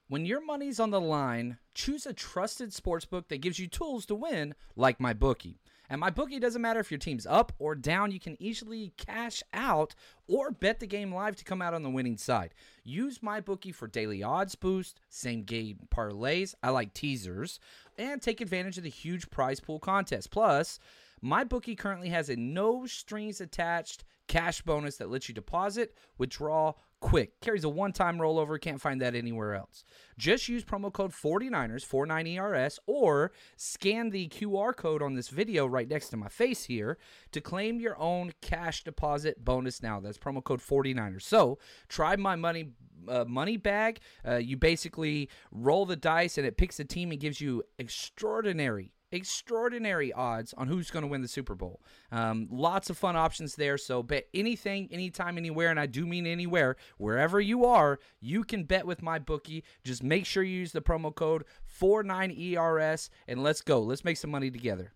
When your money's on the line, choose a trusted sportsbook that gives you tools to win, like MyBookie. And MyBookie doesn't matter if your team's up or down, you can easily cash out or bet the game live to come out on the winning side. Use MyBookie for daily odds boost, same game parlays, I like teasers, and take advantage of the huge prize pool contest. Plus, MyBookie currently has a no strings attached cash bonus that lets you deposit, withdraw quick. Carries a one-time rollover. Can't find that anywhere else. Just use promo code 49ers, 49ERS, or scan the QR code on this video right next to my face here to claim your own cash deposit bonus now. That's promo code 49ers. So try my money bag. You basically roll the dice and it picks a team and gives you extraordinary odds on who's going to win the Super Bowl. Lots of fun options there. So bet anything, anytime, anywhere, and I do mean anywhere. Wherever you are, you can bet with MyBookie. Just make sure you use the promo code 49ERS, and let's go. Let's make some money together.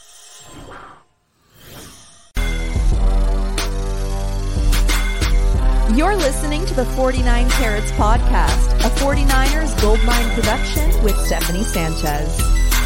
You're listening to the 49 Carats Podcast, a 49ers Goldmine production with Stephanie Sanchez.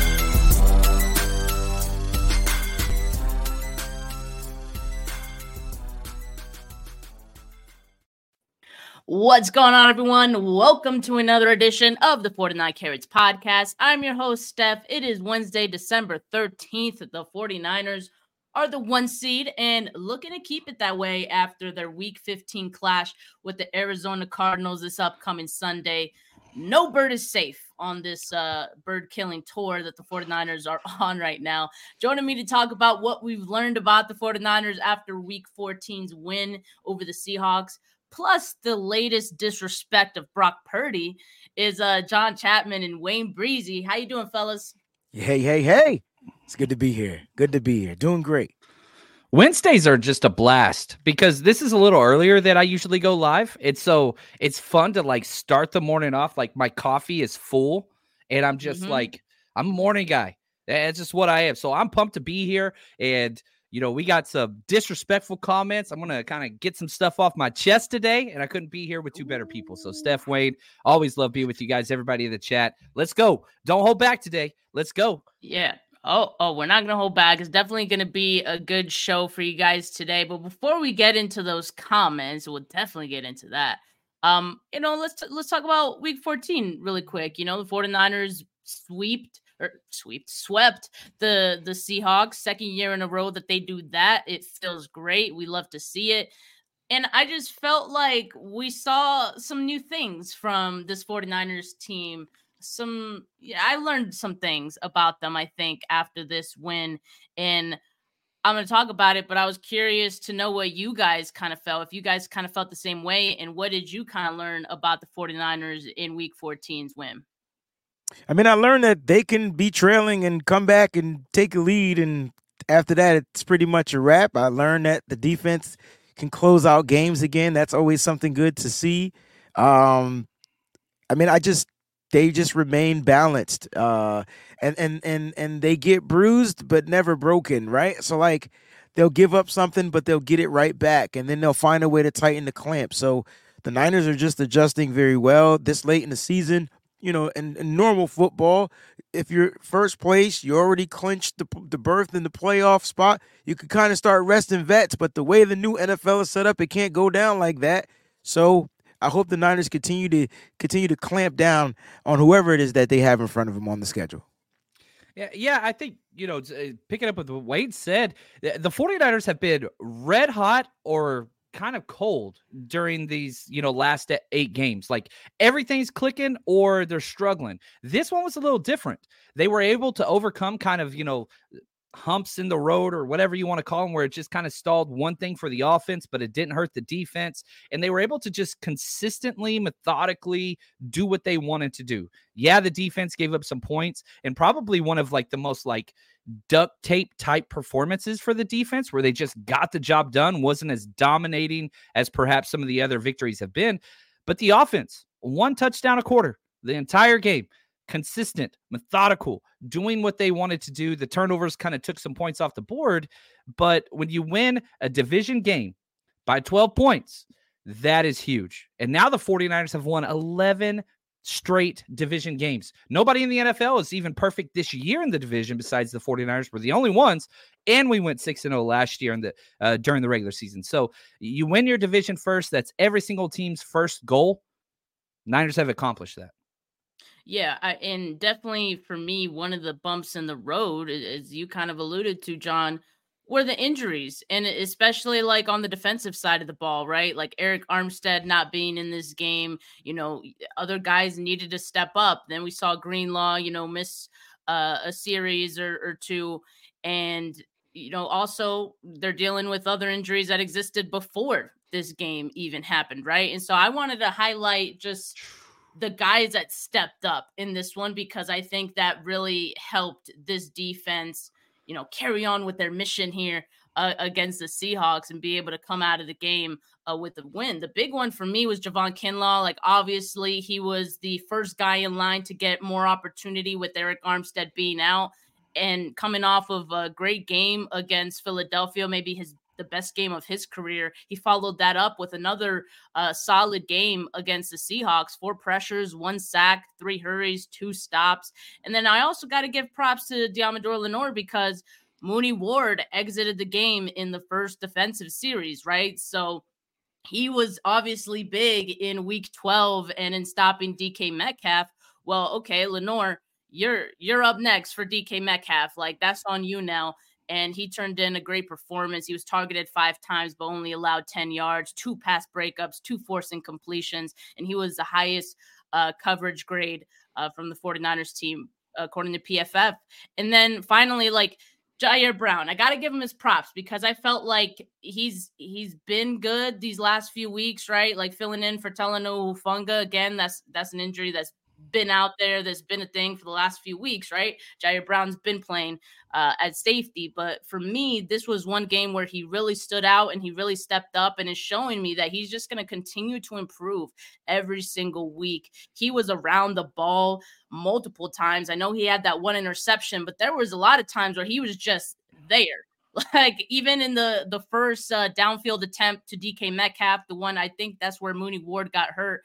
What's going on, everyone? Welcome to another edition of the 49 Carats Podcast. I'm your host, Steph. It is Wednesday, December 13th. The 49ers are the 1 seed and looking to keep it that way after their Week 15 clash with the Arizona Cardinals this upcoming Sunday. No bird is safe on this bird-killing tour that the 49ers are on right now. Joining me to talk about what we've learned about the 49ers after Week 14's win over the Seahawks, plus the latest disrespect of Brock Purdy, is John Chapman and Wayne Breezy. How you doing, fellas? Hey. It's good to be here. Doing great. Wednesdays are just a blast because this is a little earlier than I usually go live. It's fun to like start the morning off. Like my coffee is full and I'm just like, I'm a morning guy. That's just what I am. So I'm pumped to be here. And you know, we got some disrespectful comments. I'm going to kind of get some stuff off my chest today, and I couldn't be here with two better people. So, Steph, Wade, always love being with you guys, everybody in the chat. Let's go. Don't hold back today. Let's go. Yeah. Oh, we're not going to hold back. It's definitely going to be a good show for you guys today. But before we get into those comments, we'll definitely get into that. Let's talk about Week 14 really quick. You know, the 49ers swept the Seahawks, second year in a row that they do that. It feels great. We love to see it. And I just felt like we saw some new things from this 49ers team. I learned some things about them, I think, after this win. And I'm going to talk about it, but I was curious to know what you guys kind of felt, if you guys kind of felt the same way, and what did you kind of learn about the 49ers in Week 14's win? I mean, I learned that they can be trailing and come back and take a lead, and after that, it's pretty much a wrap. I learned that the defense can close out games again. That's always something good to see. They just remain balanced, and they get bruised but never broken, right? So like they'll give up something, but they'll get it right back, and then they'll find a way to tighten the clamp. So the Niners are just adjusting very well this late in the season. You know, in normal football, if you're first place, you already clinched the berth in the playoff spot. You could kind of start resting vets, but the way the new NFL is set up, it can't go down like that. So I hope the Niners continue to clamp down on whoever it is that they have in front of them on the schedule. Yeah, I think, picking up with what Wade said, the 49ers have been red hot or kind of cold during these, last 8 games. Like everything's clicking or they're struggling. This one was a little different. They were able to overcome kind of, humps in the road or whatever you want to call them, where it just kind of stalled one thing for the offense, but it didn't hurt the defense. And they were able to just consistently, methodically do what they wanted to do. Yeah, the defense gave up some points, and probably one of like the most like duct tape type performances for the defense, where they just got the job done. Wasn't as dominating as perhaps some of the other victories have been, but the offense, 1 touchdown a quarter the entire game. Consistent, methodical, doing what they wanted to do. The turnovers kind of took some points off the board, but when you win a division game by 12 points, that is huge. And now the 49ers have won 11 straight division games. Nobody in the NFL is even perfect this year in the division besides the 49ers. We're the only ones, and we went 6-0 last year in the during the regular season. So you win your division first. That's every single team's first goal. Niners have accomplished that. Yeah, and definitely for me, one of the bumps in the road, as you kind of alluded to, John, were the injuries, and especially like on the defensive side of the ball, right? Like Eric Armstead not being in this game, other guys needed to step up. Then we saw Greenlaw, miss a series or two, and also they're dealing with other injuries that existed before this game even happened, right? And so I wanted to highlight just the guys that stepped up in this one, because I think that really helped this defense, carry on with their mission here against the Seahawks and be able to come out of the game with the win. The big one for me was Javon Kinlaw. Like, obviously, he was the first guy in line to get more opportunity with Eric Armstead being out, and coming off of a great game against Philadelphia, maybe the best game of his career. He followed that up with another solid game against the Seahawks, 4 pressures, 1 sack, 3 hurries, 2 stops. And then I also got to give props to Deommodore Lenoir, because Mooney Ward exited the game in the first defensive series, right? So he was obviously big in week 12 and in stopping DK Metcalf. Well, okay, Lenoir, you're up next for DK Metcalf. Like, that's on you now. And he turned in a great performance. He was targeted 5 times, but only allowed 10 yards, 2 pass breakups, 2 forced incompletions. And he was the highest coverage grade from the 49ers team, according to PFF. And then finally, like, Jair Brown, I got to give him his props, because I felt like he's been good these last few weeks, right? Like, filling in for Talanoa Hufanga. Again, that's an injury that's been out there, that's been a thing for the last few weeks, right? Jair Brown's been playing at safety, but for me, this was one game where he really stood out and he really stepped up, and is showing me that he's just going to continue to improve every single week. He was around the ball multiple times. I know he had that 1 interception, but there was a lot of times where he was just there. Like, even in the first downfield attempt to DK Metcalf, the one, I think that's where Mooney Ward got hurt.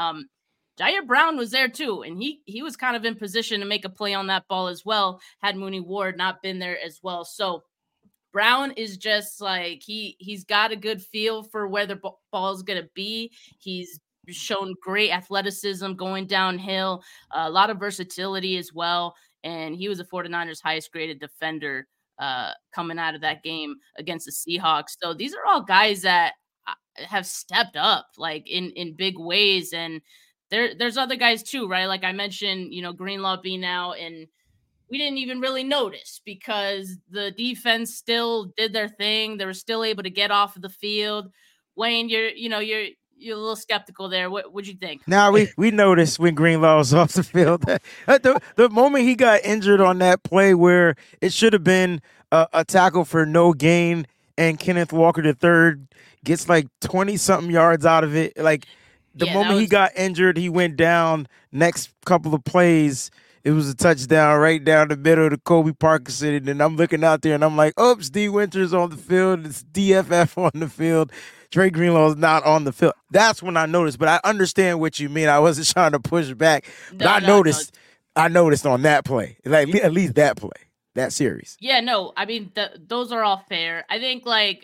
Jair Brown was there too, and he was kind of in position to make a play on that ball as well, had Mooney Ward not been there as well. So Brown is just like, he's got a good feel for where the ball is going to be. He's shown great athleticism going downhill, a lot of versatility as well, and he was the 49ers' highest graded defender coming out of that game against the Seahawks. So these are all guys that have stepped up, like, in big ways. And there's other guys too, right? Like I mentioned, Greenlaw being out, and we didn't even really notice because the defense still did their thing. They were still able to get off of the field. Wayne, you're a little skeptical there. What would you think? Now we noticed when Greenlaw was off the field. The moment he got injured on that play where it should have been a tackle for no gain, and Kenneth Walker III gets like 20-something yards out of it. Like, the moment he got injured, he went down. Next couple of plays, it was a touchdown right down the middle to Kobe Parkinson. And I'm looking out there, and I'm like, oops, D. Winters on the field. It's DFF on the field. Dre Greenlaw's not on the field. That's when I noticed. But I understand what you mean. I wasn't trying to push back. But I noticed on that play, like at least that play, that series. Yeah, no, I mean, those are all fair. I think, like,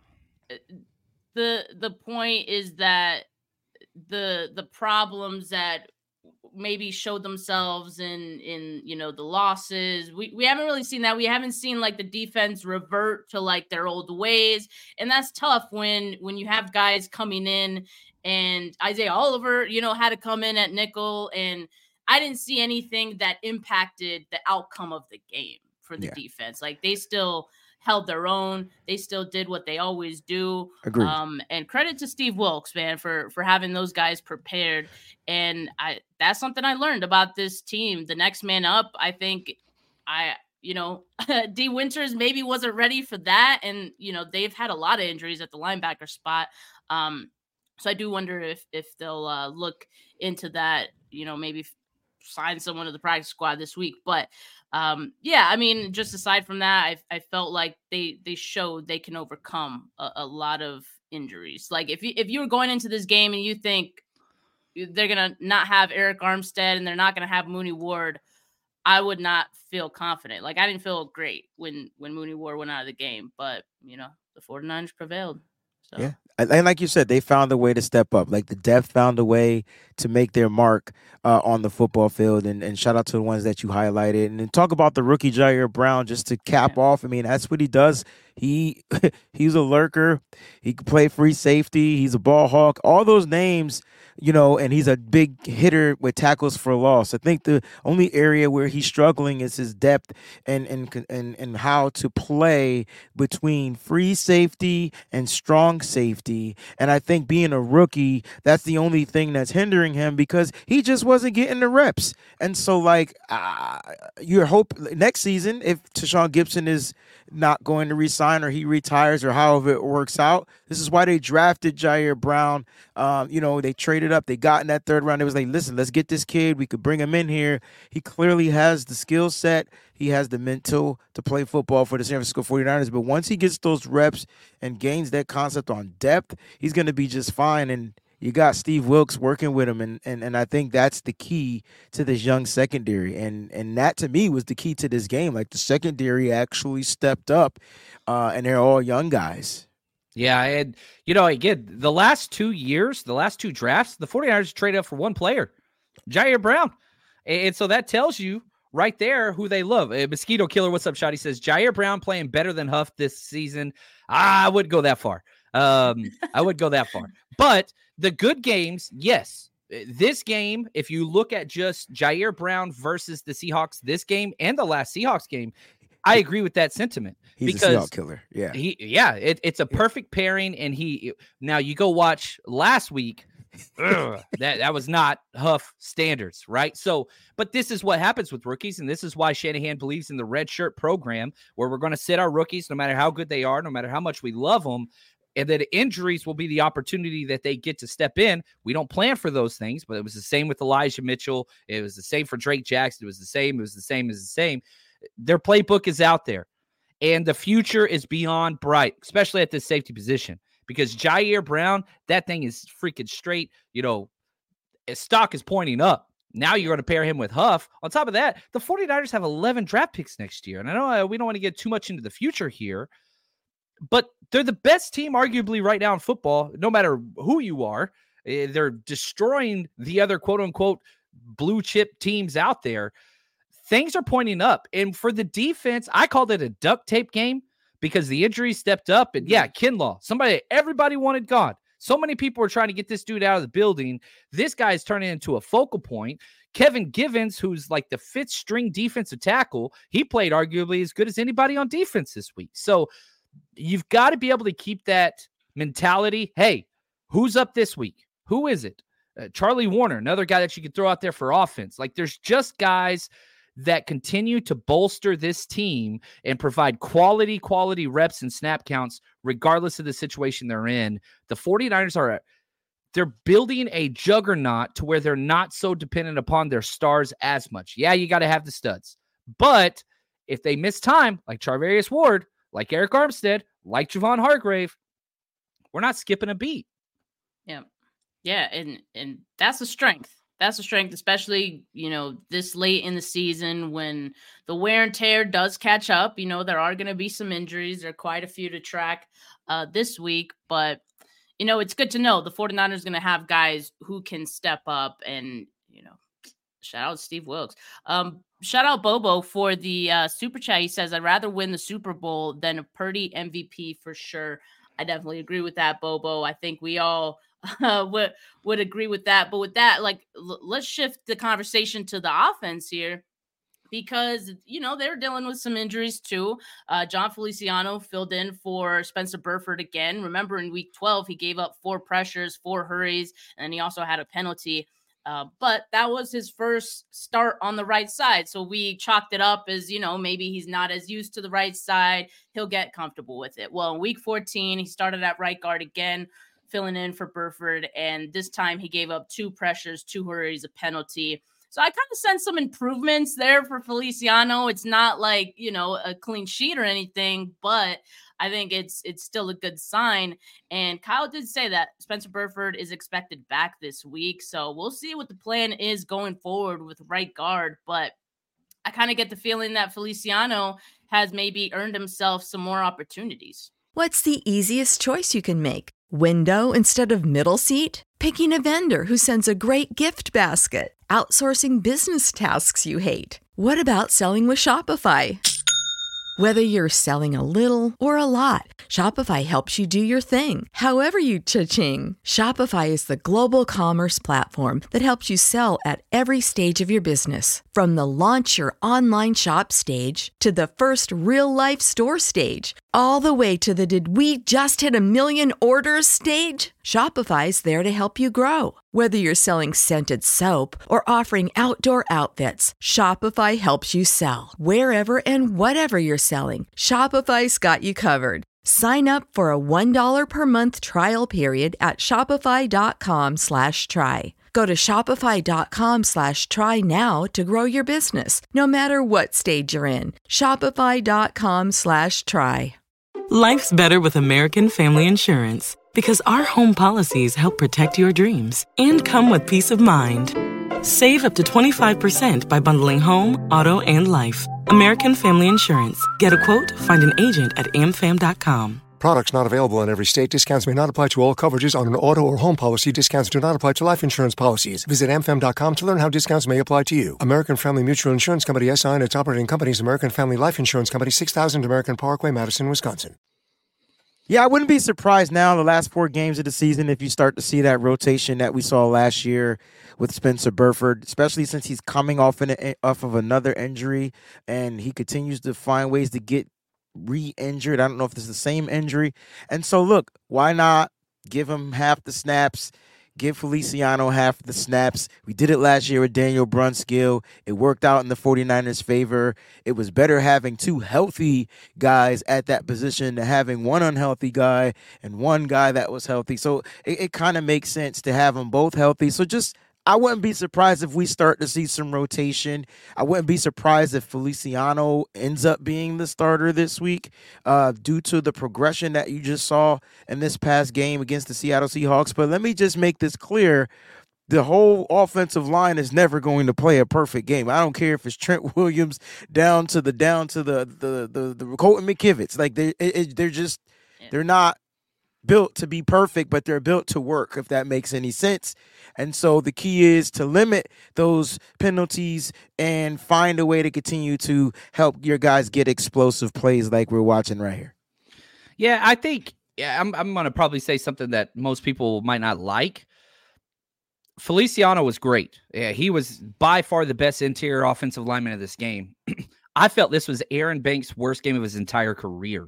the point is that the problems that maybe showed themselves in the losses, we haven't really seen that. We haven't seen, like, the defense revert to, like, their old ways, and that's tough when you have guys coming in, and Isaiah Oliver had to come in at nickel, and I didn't see anything that impacted the outcome of the game for the defense. Like, they still held their own. They still did what they always do. Agreed. And credit to Steve Wilkes, man, for having those guys prepared. And that's something I learned about this team. The next man up, I think D. Winters maybe wasn't ready for that. And, they've had a lot of injuries at the linebacker spot. So I do wonder if they'll look into that, maybe sign someone to the practice squad this week. But I mean, just aside from that, I felt like they showed they can overcome a lot of injuries. Like, if you were going into this game and you think, they're going to not have Eric Armstead and they're not going to have Mooney Ward, I would not feel confident. Like, I didn't feel great when Mooney Ward went out of the game, but, the 49ers prevailed. So. Yeah. And like you said, they found a way to step up. Like, the depth found a way to make their mark on the football field. And shout out to the ones that you highlighted. And then talk about the rookie Jair Brown just to cap off. I mean, that's what he does. He's a lurker. He can play free safety. He's a ball hawk. All those names, and he's a big hitter with tackles for loss. I think the only area where he's struggling is his depth and how to play between free safety and strong safety. And I think being a rookie, that's the only thing that's hindering him because he just wasn't getting the reps. And so, you hope next season, if Tashawn Gibson is not going to resign or he retires or however it works out, this is why they drafted Jair Brown. They traded up. They got in that third round. It was like, listen, let's get this kid. We could bring him in here. He clearly has the skill set. He has the mental to play football for the San Francisco 49ers. But once he gets those reps and gains that concept on depth, he's going to be just fine. And you got Steve Wilks working with him. And I think that's the key to this young secondary. And that, to me, was the key to this game. Like, the secondary actually stepped up, and they're all young guys. Yeah, and, again, the last 2 years, the last 2 drafts, the 49ers traded up for one player, Jair Brown. And so that tells you right there who they love. Mosquito Killer, what's up, Shotty, says, Jair Brown playing better than Huff this season. I wouldn't go that far. But the good games, yes. This game, if you look at just Jair Brown versus the Seahawks, this game and the last Seahawks game, I agree with that sentiment. He's a Seahawks killer. Yeah. It's a perfect pairing. And now you go watch last week. That was not Huff standards, right? So, but this is what happens with rookies, and this is why Shanahan believes in the red shirt program, where we're going to sit our rookies, no matter how good they are, no matter how much we love them, and that injuries will be the opportunity that they get to step in. We don't plan for those things, but it was the same with Elijah Mitchell. It was the same for Drake Jackson. It was the same. Their playbook is out there, and the future is beyond bright, especially at this safety position. Because Jair Brown, that thing is freaking straight. His stock is pointing up. Now you're going to pair him with Huff. On top of that, the 49ers have 11 draft picks next year. And I know we don't want to get too much into the future here, but they're the best team arguably right now in football, no matter who you are. They're destroying the other quote-unquote blue chip teams out there. Things are pointing up. And for the defense, I called it a duct tape game, because the injuries stepped up. And Kinlaw, everybody wanted gone. So many people were trying to get this dude out of the building. This guy's turning into a focal point. Kevin Givens, who's like the 5th string defensive tackle, he played arguably as good as anybody on defense this week. So you've got to be able to keep that mentality. Hey, who's up this week? Who is it? Charlie Warner, another guy that you could throw out there for offense. Like, there's just guys that continue to bolster this team and provide quality reps and snap counts, regardless of the situation they're in. The 49ers they're building a juggernaut to where they're not so dependent upon their stars as much. Yeah, you got to have the studs. But if they miss time, like Charvarius Ward, like Eric Armstead, like Javon Hargrave, we're not skipping a beat. Yeah. Yeah, and that's a strength. That's a strength, especially, this late in the season when the wear and tear does catch up. There are going to be some injuries. There are quite a few to track this week. But, it's good to know the 49ers going to have guys who can step up and, shout out Steve Wilks. Shout out Bobo for the super chat. He says, I'd rather win the Super Bowl than a Purdy MVP for sure. I definitely agree with that, Bobo. I think we all would agree with that. But with that, let's shift the conversation to the offense here, because they're dealing with some injuries too. John Feliciano filled in for Spencer Burford again. Remember, in week 12 he gave up 4 pressures, 4 hurries, and he also had a penalty. But that was his first start on the right side, so we chalked it up as maybe he's not as used to the right side. He'll get comfortable with it. Well, in week 14 he started at right guard again, filling in for Burford, and this time he gave up 2 pressures, 2 hurries, a penalty. So I kind of sense some improvements there for Feliciano. It's not like, a clean sheet or anything, but I think it's still a good sign. And Kyle did say that Spencer Burford is expected back this week. So we'll see what the plan is going forward with right guard. But I kind of get the feeling that Feliciano has maybe earned himself some more opportunities. What's the easiest choice you can make? Window instead of middle seat? Picking a vendor who sends a great gift basket? Outsourcing business tasks you hate? What about selling with Shopify? Whether you're selling a little or a lot, Shopify helps you do your thing, however you cha-ching. Shopify is the global commerce platform that helps you sell at every stage of your business. From the launch your online shop stage to the first real-life store stage, all the way to the did we just hit 1 million orders stage. Shopify's there to help you grow. Whether you're selling scented soap or offering outdoor outfits, Shopify helps you sell. Wherever and whatever you're selling, Shopify's got you covered. Sign up for a $1 per month trial period at shopify.com/try. Go to shopify.com/try now to grow your business, no matter what stage you're in. Shopify.com/try. Life's better with American Family Insurance because our home policies help protect your dreams and come with peace of mind. Save up to 25% by bundling home, auto, and life. American Family Insurance. Get a quote, find an agent at amfam.com. Products not available in every state. Discounts may not apply to all coverages on an auto or home policy. Discounts do not apply to life insurance policies. Visit amfam.com to learn how discounts may apply to you. American Family Mutual Insurance Company, SI, and its operating companies, American Family Life Insurance Company, 6000 American Parkway, Madison, Wisconsin. Yeah, I wouldn't be surprised now in the last 4 games of the season if you start to see that rotation that we saw last year with Spencer Burford, especially since he's coming off of another injury and he continues to find ways to get re-injured. I don't know if this is the same injury. And so, look, why not give him half the snaps? Give Feliciano half the snaps. We did it last year with Daniel Brunskill. It worked out in the 49ers' favor. It was better having 2 healthy guys at that position than having 1 unhealthy guy and 1 guy that was healthy. So it kind of makes sense to have them both healthy. So I wouldn't be surprised if we start to see some rotation. I wouldn't be surprised if Feliciano ends up being the starter this week due to the progression that you just saw in this past game against the Seattle Seahawks. But let me just make this clear. The whole offensive line is never going to play a perfect game. I don't care if it's Trent Williams down to the Colton McKivitz. Like they're not built to be perfect, but they're built to work, if that makes any sense. And so the key is to limit those penalties and find a way to continue to help your guys get explosive plays like we're watching right here. Yeah, I think I'm going to probably say something that most people might not like. Feliciano was great. Yeah, he was by far the best interior offensive lineman of this game. I felt this was Aaron Banks' worst game of his entire career.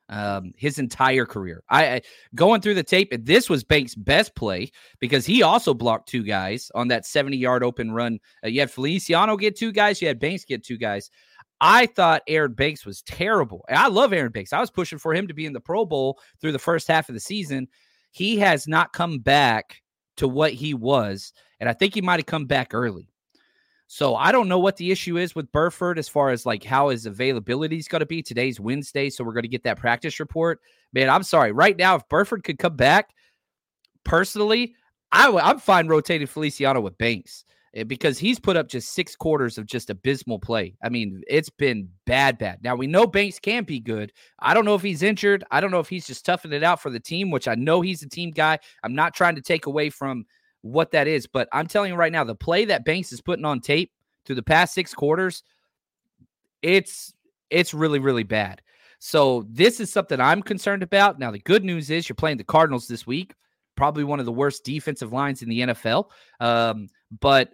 I going through the tape, this was Banks' best play because he also blocked 2 guys on that 70-yard open run. You had Feliciano get 2 guys. You had Banks get 2 guys. I thought Aaron Banks was terrible. And I love Aaron Banks. I was pushing for him to be in the Pro Bowl through the first half of the season. He has not come back to what he was, and I think he might have come back early. So I don't know what the issue is with Burford as far as like how his availability is going to be. Today's Wednesday, so we're going to get that practice report. Man, I'm sorry. Right now, if Burford could come back, personally, I'm fine rotating Feliciano with Banks because he's put up just 6 quarters of just abysmal play. I mean, it's been bad. Now, we know Banks can be good. I don't know if he's injured. I don't know if he's just toughing it out for the team, which I know he's a team guy. I'm not trying to take away from what that is, but I'm telling you right now, the play that Banks is putting on tape through the past 6 quarters, it's really, really bad. So this is something I'm concerned about. Now, the good news is you're playing the Cardinals this week, probably one of the worst defensive lines in the NFL. But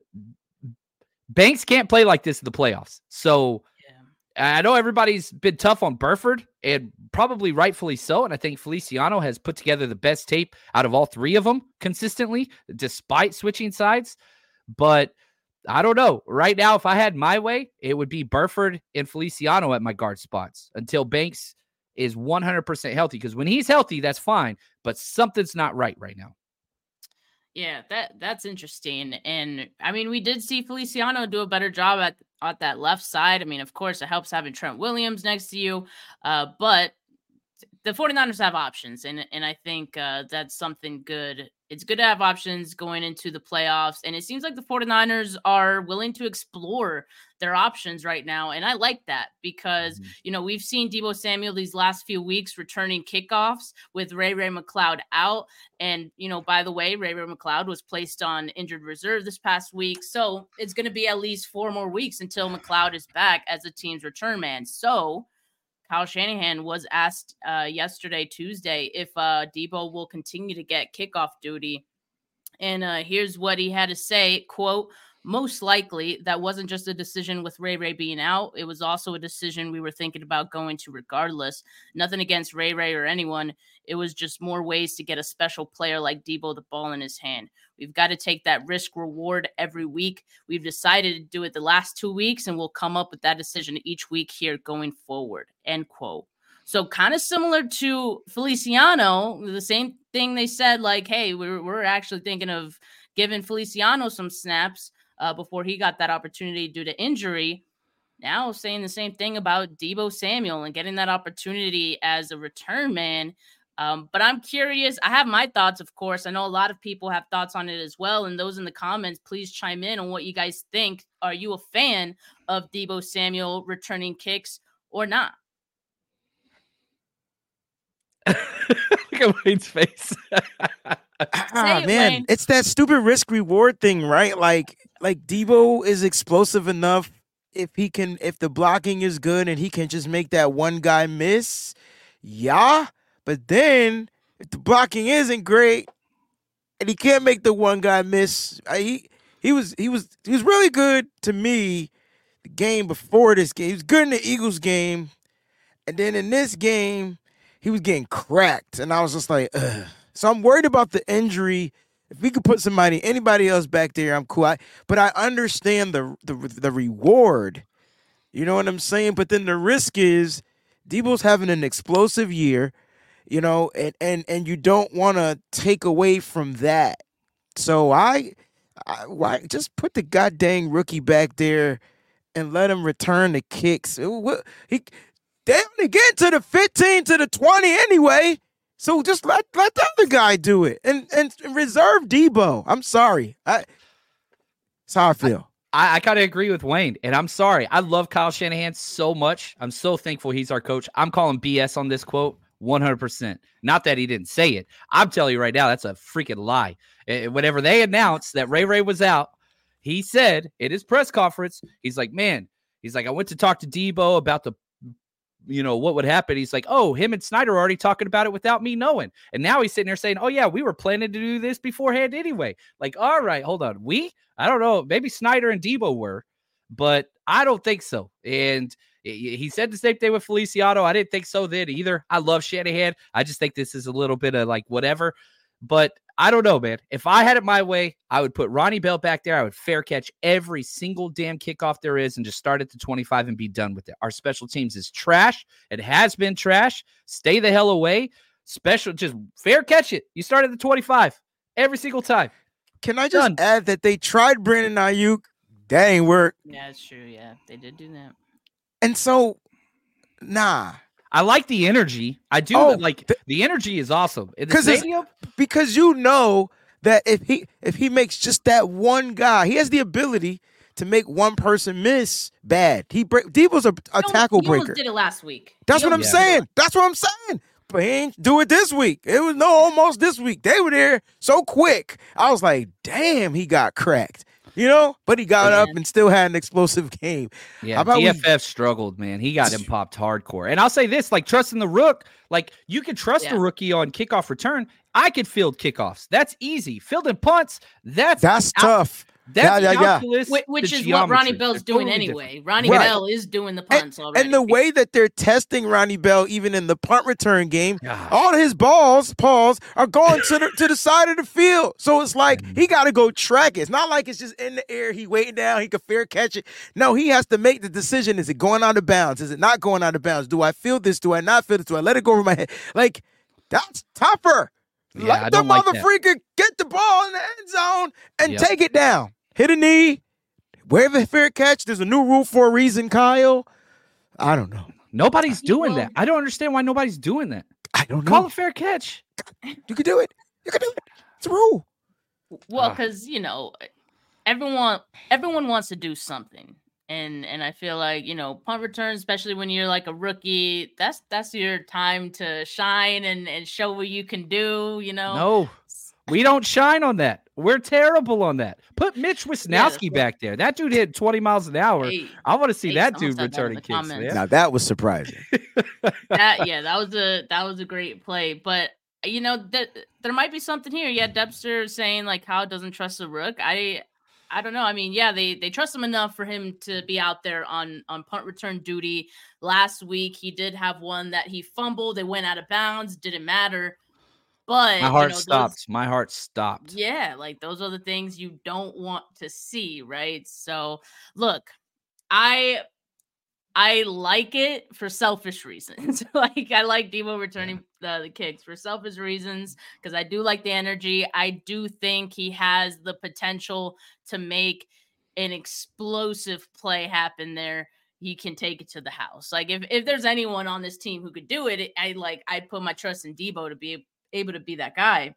Banks can't play like this in the playoffs. So I know everybody's been tough on Burford, and probably rightfully so. And I think Feliciano has put together the best tape out of all 3 of them consistently, despite switching sides. But I don't know. Right now, if I had my way, it would be Burford and Feliciano at my guard spots until Banks is 100% healthy. Because when he's healthy, that's fine. But something's not right now. Yeah, that's interesting. And I mean, we did see Feliciano do a better job at that left side. I mean, of course, it helps having Trent Williams next to you. But the 49ers have options, and I think that's something good. It's good to have options going into the playoffs, and it seems like the 49ers are willing to explore their options right now, and I like that because, we've seen Deebo Samuel these last few weeks returning kickoffs with Ray McCloud out, and, by the way, Ray McCloud was placed on injured reserve this past week, so it's going to be at least 4 more weeks until McCloud is back as the team's return man. So Kyle Shanahan was asked yesterday, Tuesday, if Deebo will continue to get kickoff duty. And here's what he had to say, quote, "Most likely that wasn't just a decision with Ray being out. It was also a decision we were thinking about going to regardless. Nothing against Ray or anyone. It was just more ways to get a special player like Deebo the ball in his hand. We've got to take that risk reward every week. We've decided to do it the last 2 weeks, and we'll come up with that decision each week here going forward," end quote. So kind of similar to Feliciano, the same thing they said, like, hey, we're actually thinking of giving Feliciano some snaps before he got that opportunity due to injury. Now saying the same thing about Deebo Samuel and getting that opportunity as a return man. But I'm curious. I have my thoughts, of course. I know a lot of people have thoughts on it as well. And those in the comments, please chime in on what you guys think. Are you a fan of Deebo Samuel returning kicks or not? Look at Wayne's face. Man, Wayne. it's that stupid risk reward thing, right? Like Deebo is explosive enough if the blocking is good and he can just make that one guy miss. Yeah. But then if the blocking isn't great and he can't make the one guy miss, he was really good to me the game before this game. He was good in the Eagles game. And then in this game, he was getting cracked. And I was just like, ugh. So I'm worried about the injury. If we could put anybody else back there, I'm cool. But I understand the reward. You know what I'm saying? But then the risk is Deebo's having an explosive year, and you don't want to take away from that. So I just put the goddamn rookie back there and let him return the kicks. They only get to the 15 to the 20 anyway. So just let the other guy do it and reserve Deebo. I'm sorry. That's how I feel. I kind of agree with Wayne, and I'm sorry. I love Kyle Shanahan so much. I'm so thankful he's our coach. I'm calling BS on this quote 100%. Not that he didn't say it. I'm telling you right now, that's a freaking lie. Whenever they announced that Ray was out, he said in his press conference, he's like, I went to talk to Deebo about what would happen. He's like, oh, him and Snyder are already talking about it without me knowing. And now he's sitting there saying, oh, yeah, we were planning to do this beforehand anyway. Like, all right, hold on. I don't know. Maybe Snyder and Deebo were, but I don't think so. And he said the same thing with Feliciano. I didn't think so then either. I love Shanahan. I just think this is a little bit of like whatever. But I don't know, man. If I had it my way, I would put Ronnie Bell back there. I would fair catch every single damn kickoff there is and just start at the 25 and be done with it. Our special teams is trash. It has been trash. Stay the hell away. Just fair catch it. You start at the 25 every single time. Can I just add that they tried Brandon Ayuk? That ain't work. Yeah, it's true. Yeah, they did do that. And so, nah. I like the energy. I do the energy is awesome. In the stadium? Because you know that if he makes just that one guy, he has the ability to make one person miss bad. Deebo's a tackle breaker. He almost did it last week. That's what I'm saying. That's what I'm saying. But he ain't do it this week. It was almost this week. They were there so quick. I was like, damn, he got cracked. But he got up and still had an explosive game. Yeah, DFF struggled, man. He got him popped hardcore. And I'll say this, like trusting the rook, like you can trust the rookie on kickoff return. I could field kickoffs. That's easy. Fielding punts, that's tough. That's calculus, which is what Ronnie Bell's doing anyway. Different. Ronnie Bell is doing the punts already. And the way that they're testing Ronnie Bell, even in the punt return game, all his balls, are going to the side of the field. So it's like he got to go track it. It's not like it's just in the air. He waiting down. He can fair catch it. No, he has to make the decision. Is it going out of bounds? Is it not going out of bounds? Do I feel this? Do I not feel this? Do I let it go over my head? Like, that's tougher. Yeah, I Let the don't like that. motherfreaker get the ball in the end zone and Yep. take it down. Hit a knee. Wave a fair catch. There's a new rule for a reason, Kyle. I don't know. Nobody's doing Well- that. I don't understand why nobody's doing that. I don't know. Call a fair catch. You can do it. You can do it. It's a rule. Well, because everyone wants to do something, and I feel like punt returns, especially when you're like a rookie, that's your time to shine and show what you can do. No, we don't shine on that. We're terrible on that. Put Mitch Wisnowski back there. That dude hit 20 miles an hour. Hey, I want to see that someone dude said that in returning the kicks. comments. Man. Now that was surprising. that was a great play, but there might be something here. Yeah, Debster saying like how doesn't trust the rook. I don't know. I mean, yeah, they trust him enough for him to be out there on punt return duty. Last week he did have one that he fumbled. They went out of bounds. Didn't matter. But My heart stopped. My heart stopped. Yeah, like those are the things you don't want to see, right? So look, I like it for selfish reasons. Like I like Deebo returning the kicks for selfish reasons because I do like the energy. I do think he has the potential to make an explosive play happen there. He can take it to the house. Like if there's anyone on this team who could do it, I'd put my trust in Deebo to be able to be that guy.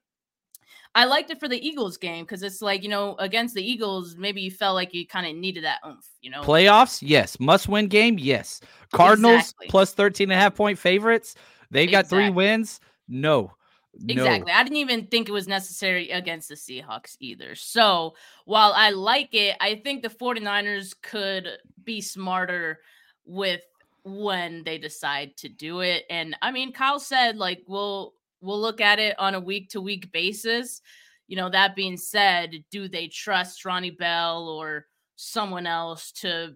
I liked it for the Eagles game because it's like, against the Eagles, maybe you felt like you kind of needed that oomph, Playoffs, yes. Must-win game, yes. Cardinals Exactly. plus 13.5-point favorites. They've got 3 wins. No. Exactly. I didn't even think it was necessary against the Seahawks either. So while I like it, I think the 49ers could be smarter with when they decide to do it. And I mean, Kyle said, like, we'll look at it on a week-to-week basis. That being said, do they trust Ronnie Bell or someone else to,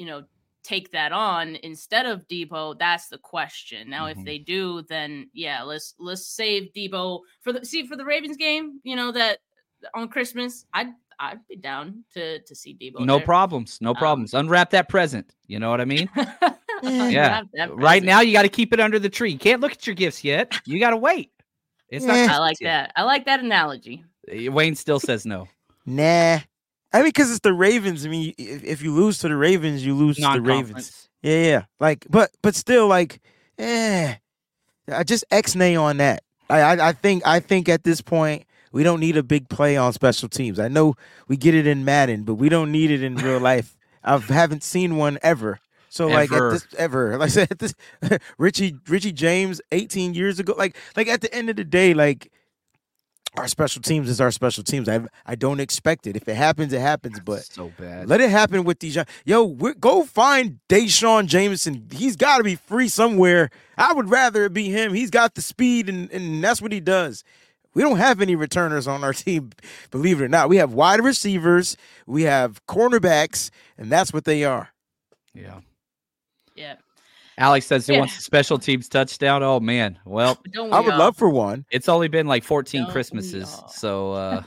take that on instead of Deebo? That's the question. Now, if they do, then yeah, let's save Deebo for the Ravens game. That on Christmas, I'd be down to see Deebo. No there. problems. No problems. Unwrap that present. You know what I mean? Yeah. Unwrap that Right present. now, you got to keep it under the tree. You can't look at your gifts yet. You got to wait. It's not. I Christmas like yet. that. I like that analogy. Wayne still says no. Nah. I mean, because it's the Ravens. I mean, if you lose to the Ravens, you lose to the Ravens. Non-conference. Yeah. Like, but still, like, I just X-nay on that. I think at this point we don't need a big play on special teams. I know we get it in Madden, but we don't need it in real life. I haven't seen one ever. So like I said, at this Richie James 18 years ago. Like at the end of the day, like our special teams is our special teams. I don't expect it. If it happens, it happens. But So bad. let it happen with these. Go find Deshaun Jameson. He's got to be free somewhere. I would rather it be him. He's got the speed, and that's what he does. We don't have any returners on our team, believe it or not. We have wide receivers, we have cornerbacks, and that's what they are. Yeah. Yeah. Alex says he Yeah. wants a special teams touchdown. Oh man. Well, Don't we I would all? love for one. it's only been like 14 Don't we Christmases. all? So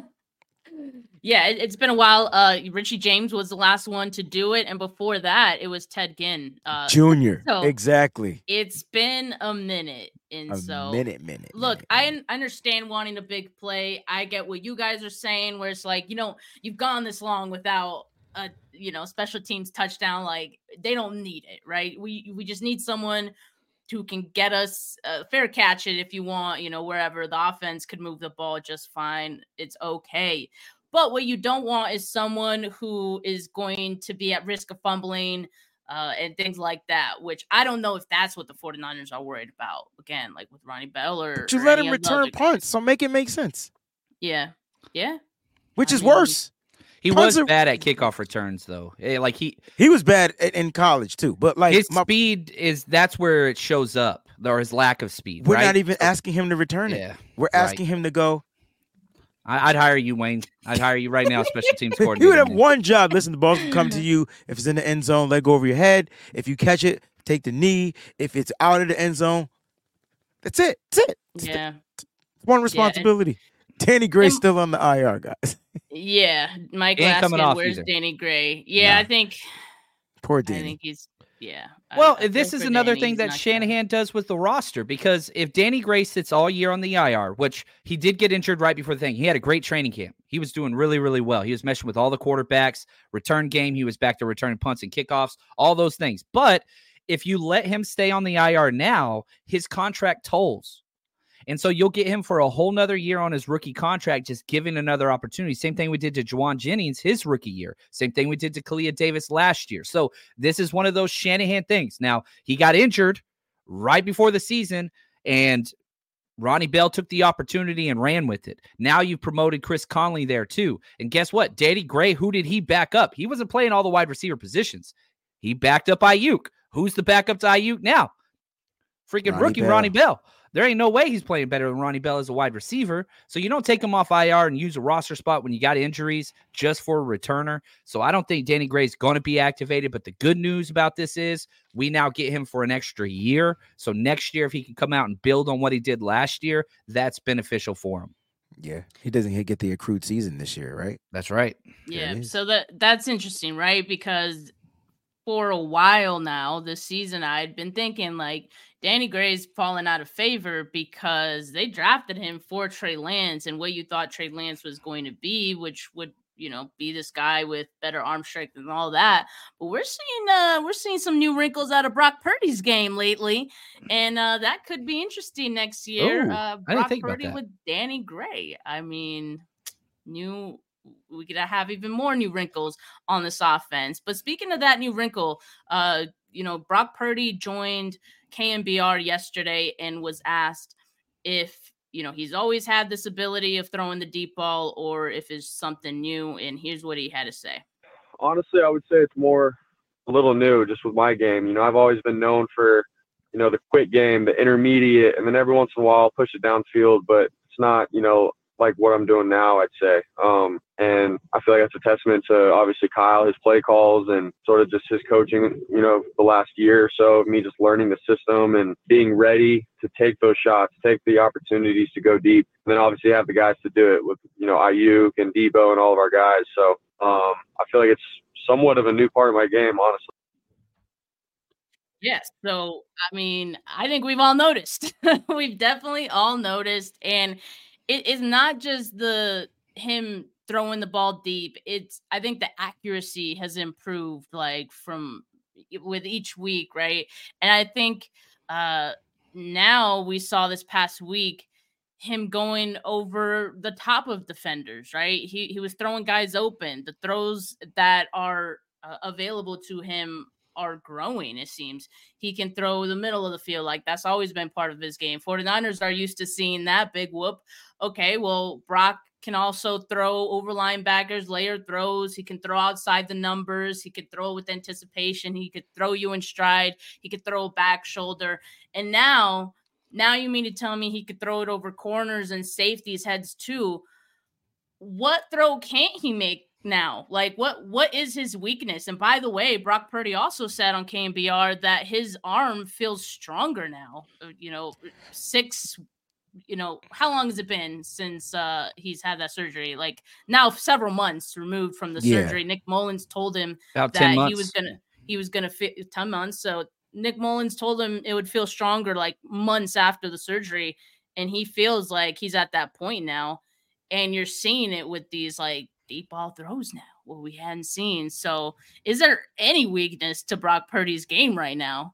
Yeah, it's been a while. Richie James was the last one to do it, and before that, it was Ted Ginn. Junior. so- Exactly. It's been a minute, and Minute. Look, I understand wanting a big play. I get what you guys are saying, where it's like, you've gone this long without a, special teams touchdown. Like, they don't need it, right? We just need someone who can get us fair catch it if you want, wherever the offense could move the ball just fine. It's okay. But what you don't want is someone who is going to be at risk of fumbling and things like that, which I don't know if that's what the 49ers are worried about. Again, like with Ronnie Bell or But you or let any him of the return other guys. punts, so make it make sense. Yeah. Yeah. Which I is mean, worse. he Punts was are- bad at kickoff returns though. Like He was bad in college too, but like his speed that's where it shows up, or his lack of speed. we're right? not even asking him to return it. Yeah, We're asking him to go. I'd hire you, Wayne. I'd hire you right now, special teams coordinator. He would have man. one job. Listen, the ball's gonna come to you. If it's in the end zone, let go over your head. If you catch it, take the knee. If it's out of the end zone, that's it. That's it. It's Yeah. one responsibility. Danny Gray's And- still on the IR, guys. Yeah. Mike He ain't coming Laskin, off where's either. Danny Gray? Yeah, Nah. I think Poor I Danny. think he's Yeah. Well, I this feel is for another Danny. thing He's that not Shanahan does with the roster, because if Danny Gray sits all year on the IR, which he did get injured right before the thing, he had a great training camp. He was doing really, really well. He was meshing with all the quarterbacks, return game. He was back to returning punts and kickoffs, all those things. But if you let him stay on the IR now, his contract tolls. And so you'll get him for a whole nother year on his rookie contract, just giving another opportunity. Same thing we did to Juwan Jennings his rookie year. Same thing we did to Kalia Davis last year. So this is one of those Shanahan things. Now, he got injured right before the season, and Ronnie Bell took the opportunity and ran with it. Now you've promoted Chris Conley there too. And guess what? Danny Gray, who did he back up? He wasn't playing all the wide receiver positions. He backed up Ayuk. Who's the backup to Ayuk now? Freaking rookie Ronnie Bell. There ain't no way he's playing better than Ronnie Bell as a wide receiver. So you don't take him off IR and use a roster spot when you got injuries just for a returner. So I don't think Danny Gray's going to be activated. But the good news about this is we now get him for an extra year. So next year, if he can come out and build on what he did last year, that's beneficial for him. Yeah, he doesn't get the accrued season this year, right? That's right. Yeah, so that's interesting, right? Because for a while now, this season, I'd been thinking like Danny Gray's fallen out of favor because they drafted him for Trey Lance and what you thought Trey Lance was going to be, which would, be this guy with better arm strength and all that. But we're seeing some new wrinkles out of Brock Purdy's game lately, and that could be interesting next year. Brock Purdy with Danny Gray. I mean, we could have even more new wrinkles on this offense. But speaking of that new wrinkle, Brock Purdy joined KNBR yesterday and was asked if, he's always had this ability of throwing the deep ball or if it's something new. And here's what he had to say. Honestly, I would say it's more a little new just with my game. I've always been known for, the quick game, the intermediate, and then every once in a while I'll push it downfield, but it's not, like what I'm doing now, I'd say. And I feel like that's a testament to obviously Kyle, his play calls, and sort of just his coaching, the last year or so of me just learning the system and being ready to take those shots, take the opportunities to go deep, and then obviously have the guys to do it with, Ayuk and Debo and all of our guys. So I feel like it's somewhat of a new part of my game, honestly. Yes. So, I mean, I think we've all noticed. We've definitely all noticed. And it is not just him throwing the ball deep. I think the accuracy has improved with each week, right? And I think now we saw this past week him going over the top of defenders, right? He was throwing guys open. The throws that are available to him are growing, it seems. He can throw the middle of the field. Like, that's always been part of his game. 49ers are used to seeing that big whoop. Okay, well, Brock can also throw over linebackers, layered throws. He can throw outside the numbers. He could throw with anticipation. He could throw you in stride. He could throw back shoulder. And now you mean to tell me he could throw it over corners and safeties' heads too? What throw can't he make now? Like, what is his weakness? And by the way, Brock Purdy also said on KNBR that his arm feels stronger now. How long has it been since he's had that surgery? Like, now several months removed from the surgery. Nick Mullins told him about that 10 months. he was gonna fit 10 months. So Nick Mullins told him it would feel stronger like months after the surgery, and he feels like he's at that point now. And you're seeing it with these like deep ball throws now, what we hadn't seen. So is there any weakness to Brock Purdy's game right now?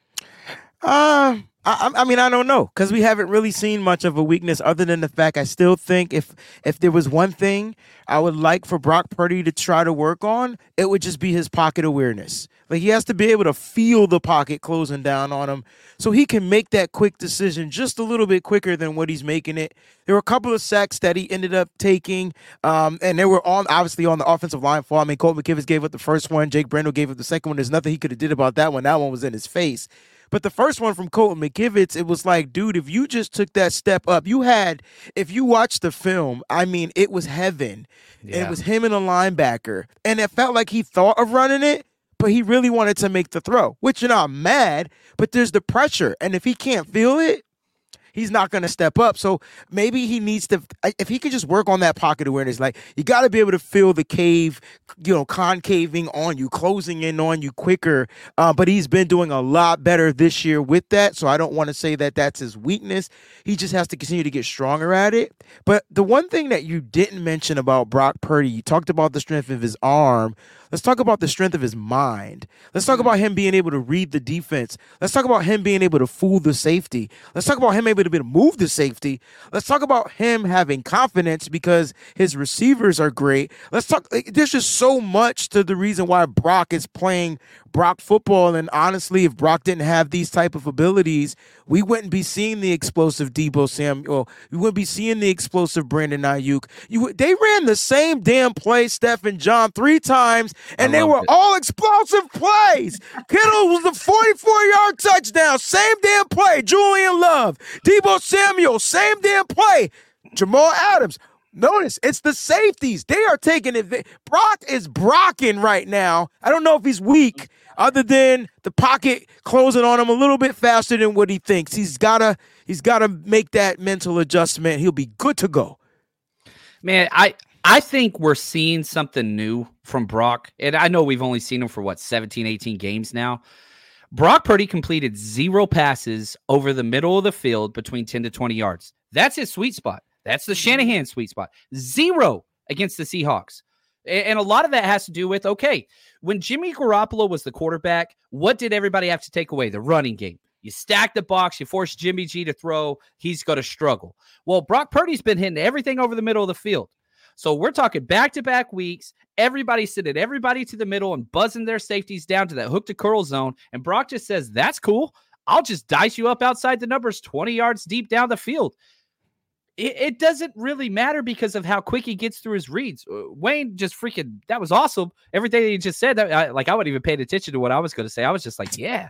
I mean, I don't know, because we haven't really seen much of a weakness other than the fact I still think if there was one thing I would like for Brock Purdy to try to work on, it would just be his pocket awareness. Like, he has to be able to feel the pocket closing down on him so he can make that quick decision just a little bit quicker than what he's making it. There were a couple of sacks that he ended up taking, and they were obviously on the offensive line fall. I mean, Colt McKivitz gave up the first one. Jake Brendel gave up the second one. There's nothing he could have did about that one. That one was in his face. But the first one from Colton McKivitz, it was like, dude, if you just took that step up, if you watched the film, I mean, it was heaven. Yeah. It was him and a linebacker. And it felt like he thought of running it, but he really wanted to make the throw, which, I'm mad, but there's the pressure. And if he can't feel it, he's not going to step up. So maybe he needs to, if he could just work on that pocket awareness, like you got to be able to feel the cave, concaving on you, closing in on you quicker. But he's been doing a lot better this year with that. So I don't want to say that that's his weakness. He just has to continue to get stronger at it. But the one thing that you didn't mention about Brock Purdy, you talked about the strength of his arm. Let's talk about the strength of his mind. Let's talk about him being able to read the defense. Let's talk about him being able to fool the safety. Let's talk about him able to be able to move the safety. Let's talk about him having confidence because his receivers are great. Let's talk. There's just so much to the reason why Brock is playing Brock football. And honestly, if Brock didn't have these type of abilities, we wouldn't be seeing the explosive Deebo Samuel. We wouldn't be seeing the explosive Brandon Ayuk. They ran the same damn play, Steph and John, 3 times, and they were all explosive plays. Kittle was the 44-yard touchdown. Same damn play. Julian Love. Deebo Samuel. Same damn play. Jamal Adams. Notice, it's the safeties. They are taking it. Brock is brocking right now. I don't know if he's weak, other than the pocket closing on him a little bit faster than what he thinks. He's gotta make that mental adjustment. He'll be good to go. Man, I think we're seeing something new from Brock. And I know we've only seen him for 17, 18 games now. Brock Purdy completed 0 passes over the middle of the field between 10 to 20 yards. That's his sweet spot. That's the Shanahan sweet spot. 0 against the Seahawks. And a lot of that has to do with, okay, when Jimmy Garoppolo was the quarterback, what did everybody have to take away? The running game. You stack the box, you force Jimmy G to throw, he's going to struggle. Well, Brock Purdy's been hitting everything over the middle of the field. So we're talking back-to-back weeks, everybody sitting everybody to the middle and buzzing their safeties down to that hook to curl zone. And Brock just says, that's cool. I'll just dice you up outside the numbers 20 yards deep down the field. It doesn't really matter because of how quick he gets through his reads. Wayne just freaking, that was awesome. Everything that he just said, that I wasn't even paying attention to what I was going to say. I was just like, yeah.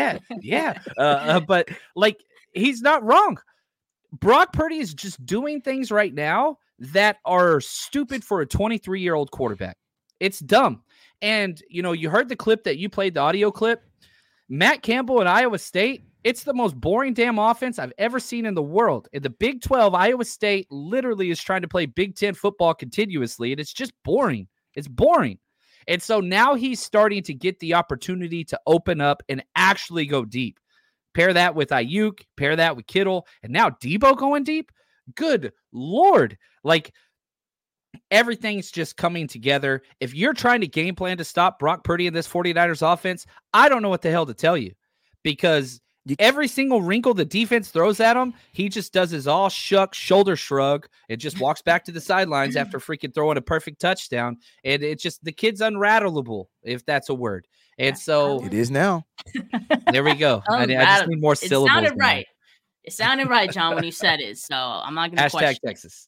But he's not wrong. Brock Purdy is just doing things right now that are stupid for a 23-year-old quarterback. It's dumb. And, you heard the clip that you played, the audio clip. Matt Campbell in Iowa State, it's the most boring damn offense I've ever seen in the world. In the Big 12, Iowa State literally is trying to play Big 10 football continuously, and it's just boring. It's boring. And so now he's starting to get the opportunity to open up and actually go deep. Pair that with Ayuk, pair that with Kittle, and now Deebo going deep? Good Lord. Everything's just coming together. If you're trying to game plan to stop Brock Purdy in this 49ers offense, I don't know what the hell to tell you, because every single wrinkle the defense throws at him, he just does his all shuck shoulder shrug and just walks back to the sidelines after freaking throwing a perfect touchdown. And it's just, the kid's unrattleable, if that's a word. And so it is now. There we go. I just need more syllables. It sounded right. It sounded right, John, when you said it. So I'm not going to question. Texas.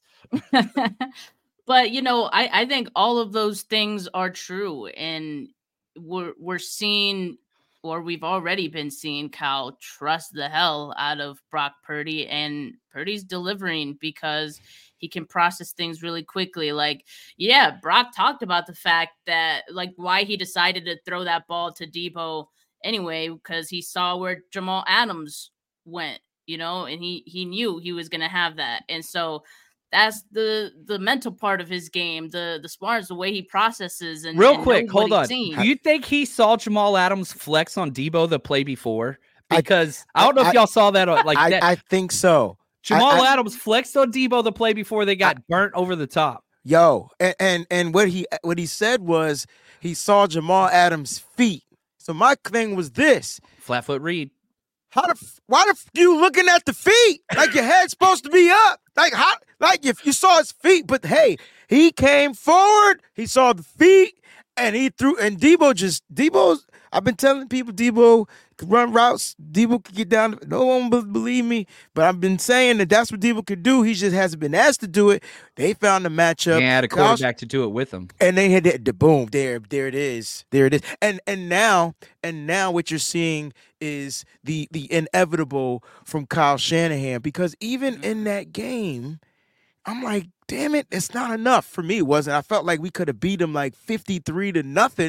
But, I think all of those things are true. And we're seeing, or we've already been seeing, Kyle trust the hell out of Brock Purdy, and Purdy's delivering because he can process things really quickly. Brock talked about the fact that, why he decided to throw that ball to Deebo anyway, because he saw where Jamal Adams went, and he knew he was going to have that. And so that's the mental part of his game, the smarts, the way he processes. And real quick, hold on. Do you think he saw Jamal Adams flex on Deebo the play before? Because I don't know if y'all saw that. I think so. Jamal Adams flexed on Deebo the play before they got burnt over the top. Yo, and what he said was he saw Jamal Adams' feet. So my thing was this: flat foot read. Why you looking at the feet? Your head's supposed to be up. If you saw his feet, but hey, he came forward, he saw the feet, and he threw, and Deebo's, I've been telling people Deebo could run routes, Deebo could get down, no one will believe me, but I've been saying that's what Deebo could do. He just hasn't been asked to do it. They found the matchup. They had a quarterback to do it with him. And they had the boom, there it is. And now what you're seeing is the inevitable from Kyle Shanahan, because even in that game, I'm like, damn it, it's not enough. For me, it wasn't. I felt like we could have beat him 53-0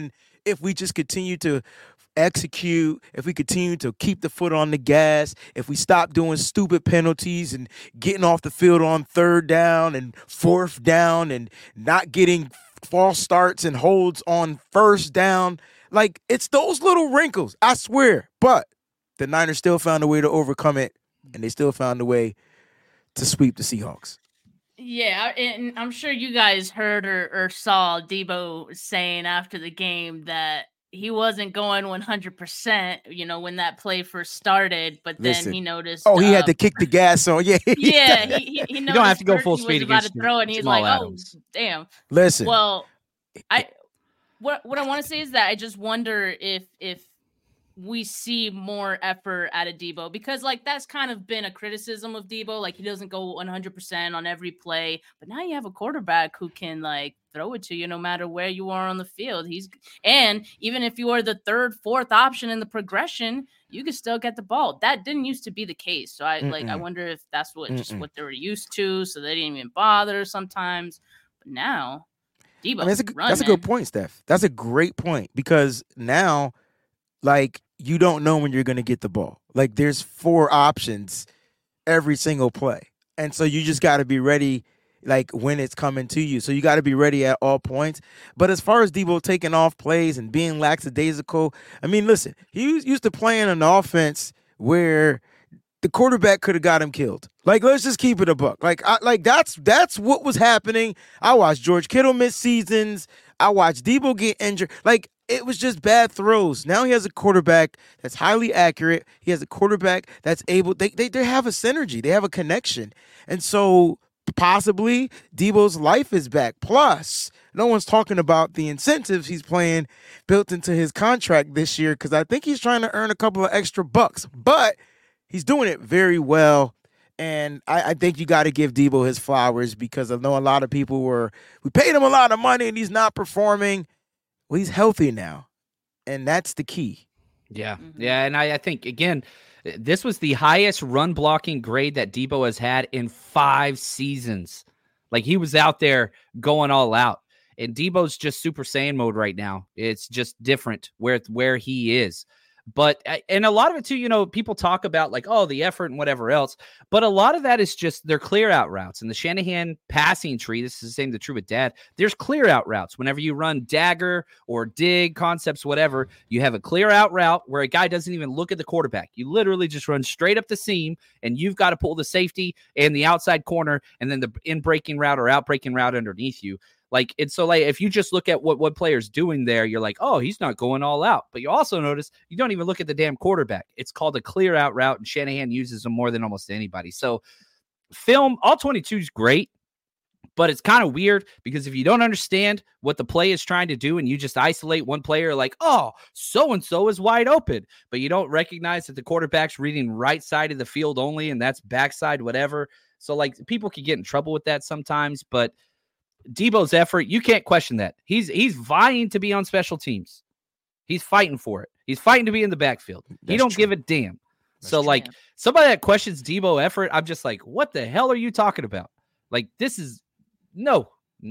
if we just continue to execute, if we continue to keep the foot on the gas, if we stop doing stupid penalties and getting off the field on 3rd down and 4th down and not getting false starts and holds on 1st down. Like, it's those little wrinkles, I swear. But the Niners still found a way to overcome it, and they still found a way to sweep the Seahawks. Yeah, and I'm sure you guys heard or saw Debo saying after the game that he wasn't going 100%, you know, when that play first started, but then he noticed. Oh, he had to kick the gas on. Yeah. Yeah, he noticed. You don't have to go full speed about to against throw, and he's Jamal like, Adams. "Oh, damn." Listen. Well, what I want to say is that I just wonder if we see more effort out of Debo, because like that's kind of been a criticism of Debo. Like, he doesn't go 100% on every play, but now you have a quarterback who can like throw it to you no matter where you are on the field. And even if you are the 3rd, 4th option in the progression, you can still get the ball. That didn't used to be the case. So I wonder if that's what they were used to, so they didn't even bother sometimes. But now Debo, that's a good point, Steph. That's a great point, because now, like, you don't know when you're going to get the ball. Like, there's 4 options every single play. And so you just got to be ready, like, when it's coming to you. So you got to be ready at all points. But as far as Debo taking off plays and being lackadaisical, I mean, listen, he was used to playing an offense where the quarterback could have got him killed. Like, let's just keep it a buck. Like, that's what was happening. I watched George Kittle miss seasons. I watched Debo get injured. Like, it was just bad throws. Now he has a quarterback that's highly accurate. He has a quarterback that's able. They have a synergy. They have a connection. And so possibly Debo's life is back. Plus, no one's talking about the incentives he's playing built into his contract this year, because I think he's trying to earn a couple of extra bucks. But he's doing it very well. And I think you got to give Debo his flowers, because I know a lot of people we paid him a lot of money and he's not performing. Well, he's healthy now, and that's the key. Yeah, yeah, and I think, again, this was the highest run blocking grade that Debo has had in 5 seasons. Like, he was out there going all out, and Debo's just Super Saiyan mode right now. It's just different where he is. But, and a lot of it too, you know, people talk about like, oh, the effort and whatever else, but a lot of that is just their clear out routes and the Shanahan passing tree. This is the same true with Dad. There's clear out routes. Whenever you run dagger or dig concepts, whatever, you have a clear out route where a guy doesn't even look at the quarterback. You literally just run straight up the seam, and you've got to pull the safety and the outside corner and then the in breaking route or out breaking route underneath you. Like, it's so, like, if you just look at what player's doing there, you're like, oh, he's not going all out. But you also notice you don't even look at the damn quarterback. It's called a clear out route, and Shanahan uses them more than almost anybody. So film, all 22 is great, but it's kind of weird, because if you don't understand what the play is trying to do and you just isolate one player, like, oh, so-and-so is wide open, but you don't recognize that the quarterback's reading right side of the field only, and that's backside, whatever. So, like, people can get in trouble with that sometimes, but Debo's effort, you can't question that. He's vying to be on special teams. He's fighting for it. He's fighting to be in the backfield. He don't give a damn. So, like, somebody that questions Debo effort, I'm just like, what the hell are you talking about? Like, this is no.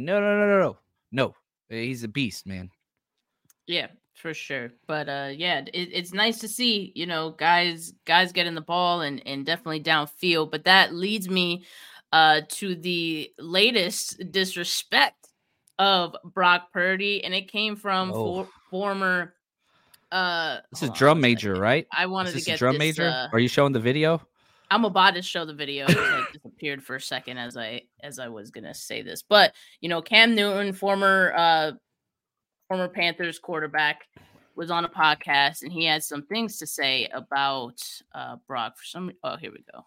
He's a beast, man. Yeah, for sure. But yeah, it's nice to see, you know, guys getting the ball and definitely downfield. But that leads me to the latest disrespect of Brock Purdy, and it came from former. This is Drum Major, right? I wanted to get Drum this, Major. Are you showing the video? I'm about to show the video. It like disappeared for a second as I was gonna say this, but you know, Cam Newton, former Panthers quarterback, was on a podcast, and he had some things to say about Brock. Here we go.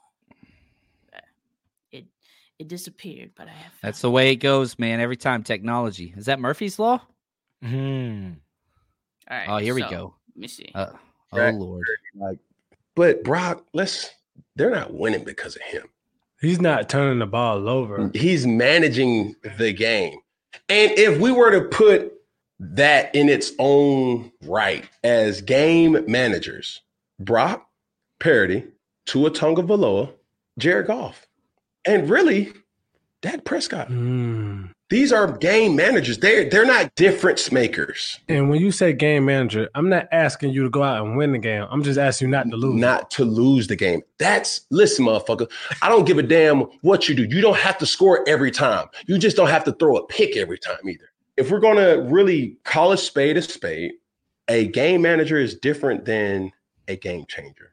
It disappeared, but I have. That's the way it goes, man. Every time technology. Is that Murphy's Law? All right. Oh, here we go. Let me see. Oh Lord. But Brock, they're not winning because of him. He's not turning the ball over. He's managing the game. And if we were to put that in its own right as game managers, Brock Purdy, Tua Tagovailoa, Jared Goff, and really Dak Prescott. These are game managers. They're not difference makers. And when you say game manager, I'm not asking you to go out and win the game. I'm just asking you not to lose. Not to lose the game. Listen, motherfucker. I don't give a damn what you do. You don't have to score every time. You just don't have to throw a pick every time either. If we're going to really call a spade, a game manager is different than a game changer.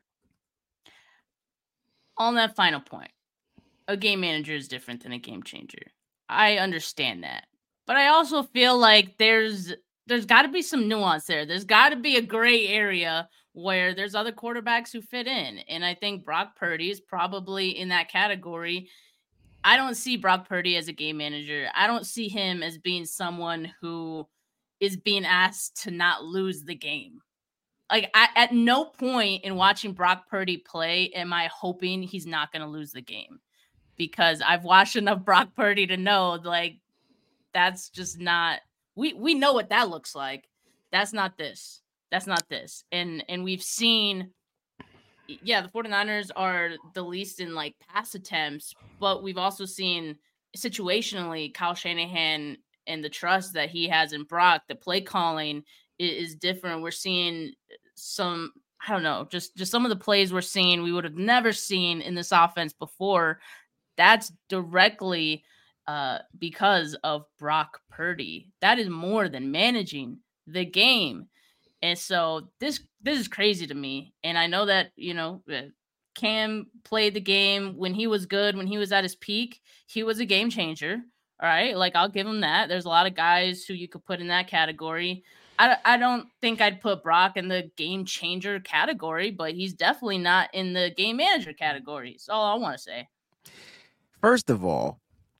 On that final point, a game manager is different than a game changer. I understand that. But I also feel like there's got to be some nuance there. There's got to be a gray area where there's other quarterbacks who fit in. And I think Brock Purdy is probably in that category. I don't see Brock Purdy as a game manager. I don't see him as being someone who is being asked to not lose the game. Like, at no point in watching Brock Purdy play am I hoping he's not going to lose the game. Because I've watched enough Brock Purdy to know, like, that's just not – we know what that looks like. That's not this. That's not this. And we've seen – yeah, the 49ers are the least in, like, pass attempts, but we've also seen situationally Kyle Shanahan and the trust that he has in Brock, the play calling is different. We're seeing some – I don't know, just some of the plays we're seeing we would have never seen in this offense before. That's directly because of Brock Purdy. That is more than managing the game. And so this is crazy to me. And I know that, Cam played the game when he was good, when he was at his peak. He was a game changer. All right. Like, I'll give him that. There's a lot of guys who you could put in that category. I don't think I'd put Brock in the game changer category, but he's definitely not in the game manager category. That's all I want to say. First of all,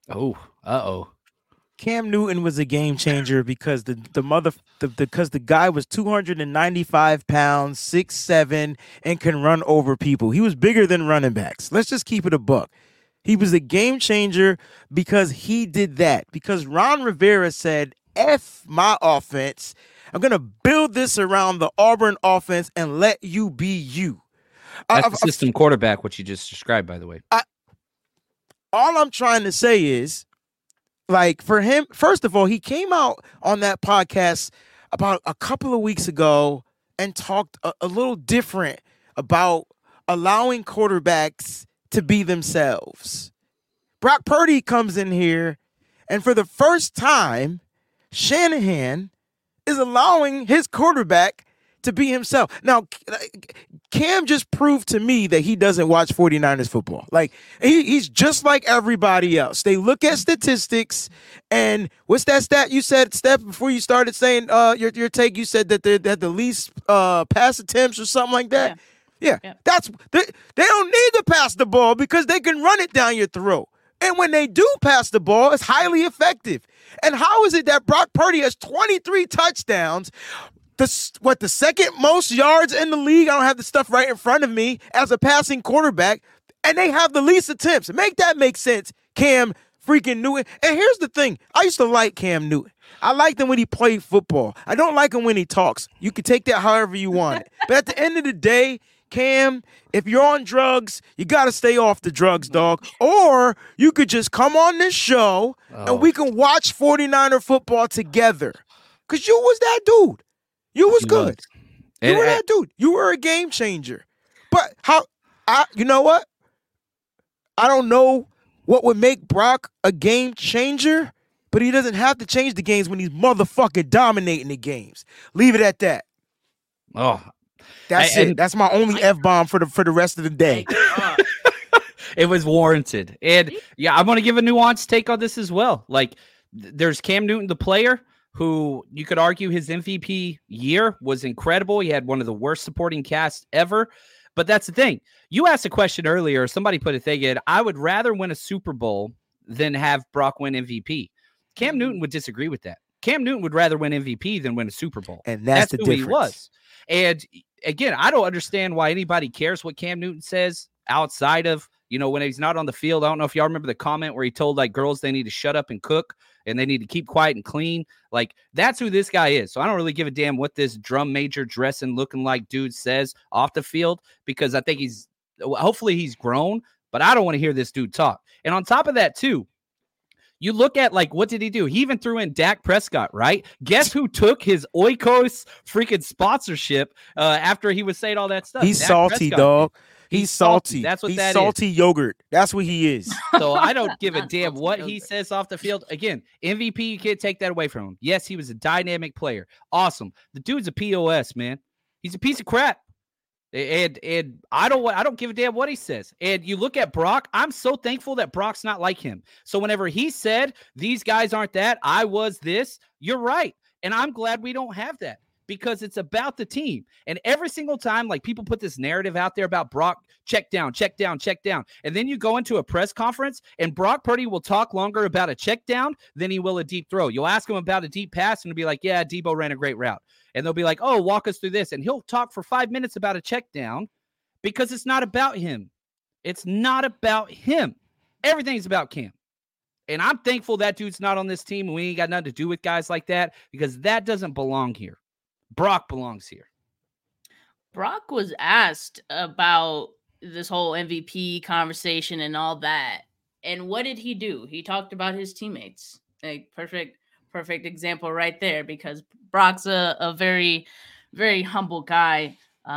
Cam Newton was a game changer because because the guy was 295 pounds, 6'7", and can run over people. He was bigger than running backs. Let's just keep it a buck. He was a game changer because he did that. Because Ron Rivera said, F my offense. I'm going to build this around the Auburn offense and let you be you. That's the system quarterback, which you just described, by the way. All I'm trying to say is, like, for him, first of all, he came out on that podcast about a couple of weeks ago and talked a little different about allowing quarterbacks to be themselves. Brock Purdy comes in here, and for the first time, Shanahan is allowing his quarterback to be himself. Now, Cam just proved to me that he doesn't watch 49ers football. Like, he's just like everybody else. They look at statistics, and what's that stat you said, Steph, before you started saying your take? You said that they had the least pass attempts or something like that. Yeah. That's they don't need to pass the ball because they can run it down your throat. And when they do pass the ball, it's highly effective. And how is it that Brock Purdy has 23 touchdowns? The second most yards in the league, I don't have the stuff right in front of me, as a passing quarterback, and they have the least attempts. Make that make sense, Cam freaking Newton. And here's the thing. I used to like Cam Newton. I liked him when he played football. I don't like him when he talks. You can take that however you want it. But at the end of the day, Cam, if you're on drugs, you got to stay off the drugs, dog. Or you could just come on this show and we can watch 49er football together. Because you was that dude. You was good. You were that dude. You were a game changer. But you know what? I don't know what would make Brock a game changer, but he doesn't have to change the games when he's motherfucking dominating the games. Leave it at that. Oh, that's it. That's my only F-bomb for the rest of the day. It was warranted. And yeah, I'm going to give a nuanced take on this as well. Like, there's Cam Newton, the player, who you could argue his MVP year was incredible. He had one of the worst supporting casts ever. But that's the thing. You asked a question earlier. Somebody put a thing in. I would rather win a Super Bowl than have Brock win MVP. Cam Newton would disagree with that. Cam Newton would rather win MVP than win a Super Bowl. And that's the who difference. He was. And again, I don't understand why anybody cares what Cam Newton says outside of, when he's not on the field. I don't know if y'all remember the comment where he told like girls they need to shut up and cook and they need to keep quiet and clean. Like, that's who this guy is. So I don't really give a damn what this drum major dressing looking like dude says off the field, because I think hopefully he's grown, but I don't want to hear this dude talk. And on top of that too, You look at, like, what did he do? He even threw in Dak Prescott, right? Guess who took his Oikos freaking sponsorship after he was saying all that stuff? He's Dak salty, Prescott dog. did. He's salty. That's what He's that salty is. yogurt. That's what he is. So I don't give a damn Salty what yogurt. he says off the field. Again, MVP, you can't take that away from him. Yes, he was a dynamic player. Awesome. The dude's a POS, man. He's a piece of crap. And I don't give a damn what he says. And you look at Brock, I'm so thankful that Brock's not like him. So whenever he said, these guys aren't that, I was this, you're right. And I'm glad we don't have that because it's about the team. And every single time, like, people put this narrative out there about Brock, check down. And then you go into a press conference and Brock Purdy will talk longer about a check down than he will a deep throw. You'll ask him about a deep pass and he'll be like, yeah, Debo ran a great route. And they'll be like, oh, walk us through this. And he'll talk for 5 minutes about a check down because it's not about him. It's not about him. Everything's about Cam. And I'm thankful that dude's not on this team and we ain't got nothing to do with guys like that because that doesn't belong here. Brock belongs here. Brock was asked about this whole MVP conversation and all that. And what did he do? He talked about his teammates. Like, perfect example right there because Brock's a very, very humble guy.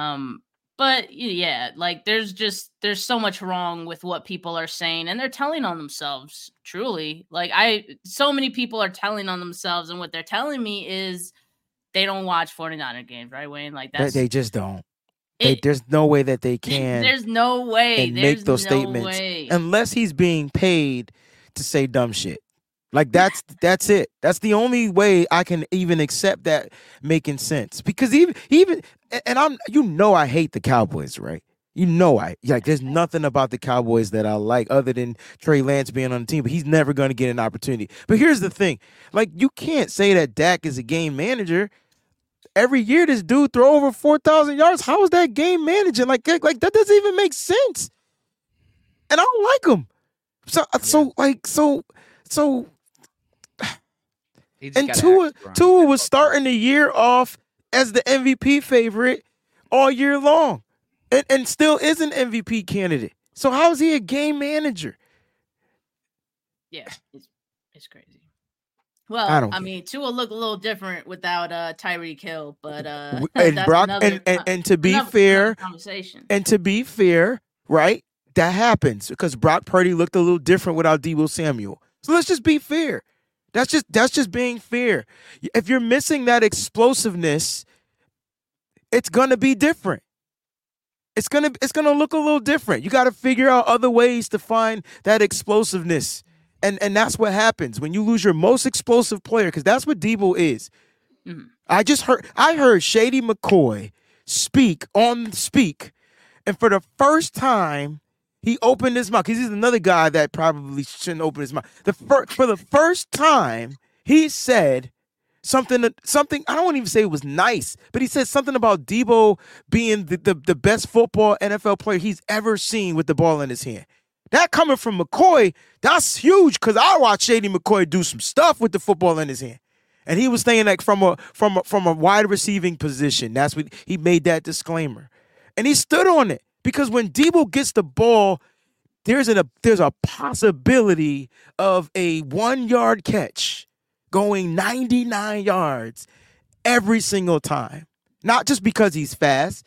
But yeah, like there's so much wrong with what people are saying and they're telling on themselves, truly. Like so many people are telling on themselves and what they're telling me is they don't watch 49er games, right, Wayne? Like They just don't. There's no way that they can. There's no way. Make those statements unless he's being paid to say dumb shit. Like that's it. That's the only way I can even accept that making sense. Because even and I hate the Cowboys, right? There's nothing about the Cowboys that I like other than Trey Lance being on the team, but he's never going to get an opportunity. But here's the thing. Like, you can't say that Dak is a game manager. Every year this dude throw over 4,000 yards. How is that game managing? Like that doesn't even make sense. And I don't like him. And Tua was starting the year off as the MVP favorite all year long and still is an MVP candidate. So how is he a game Yeah, it's crazy. Well, I mean, Tua look a little different without Tyreek Hill, but and Brock and to be fair, conversation. And to be fair, right? That happens because Brock Purdy looked a little different without Deebo Samuel. So let's just be fair. That's just being fair. If you're missing that explosiveness, it's gonna be different. It's gonna look a little different. You got to figure out other ways to find that explosiveness. And that's what happens when you lose your most explosive player, because that's what Debo is. Mm-hmm. I heard Shady McCoy speak, and for the first time, he opened his mouth, because he's another guy that probably shouldn't open his mouth. For the first time, he said something, I don't want to even say it was nice, but he said something about Debo being the best football NFL player he's ever seen with the ball in his hand. That coming from McCoy, that's huge, because I watched Shady McCoy do some stuff with the football in his hand. And he was saying, like, from a wide receiving position. That's what he made that disclaimer. And he stood on it, because when Debo gets the ball, there's a possibility of a 1-yard catch going 99 yards every single time. Not just because he's fast.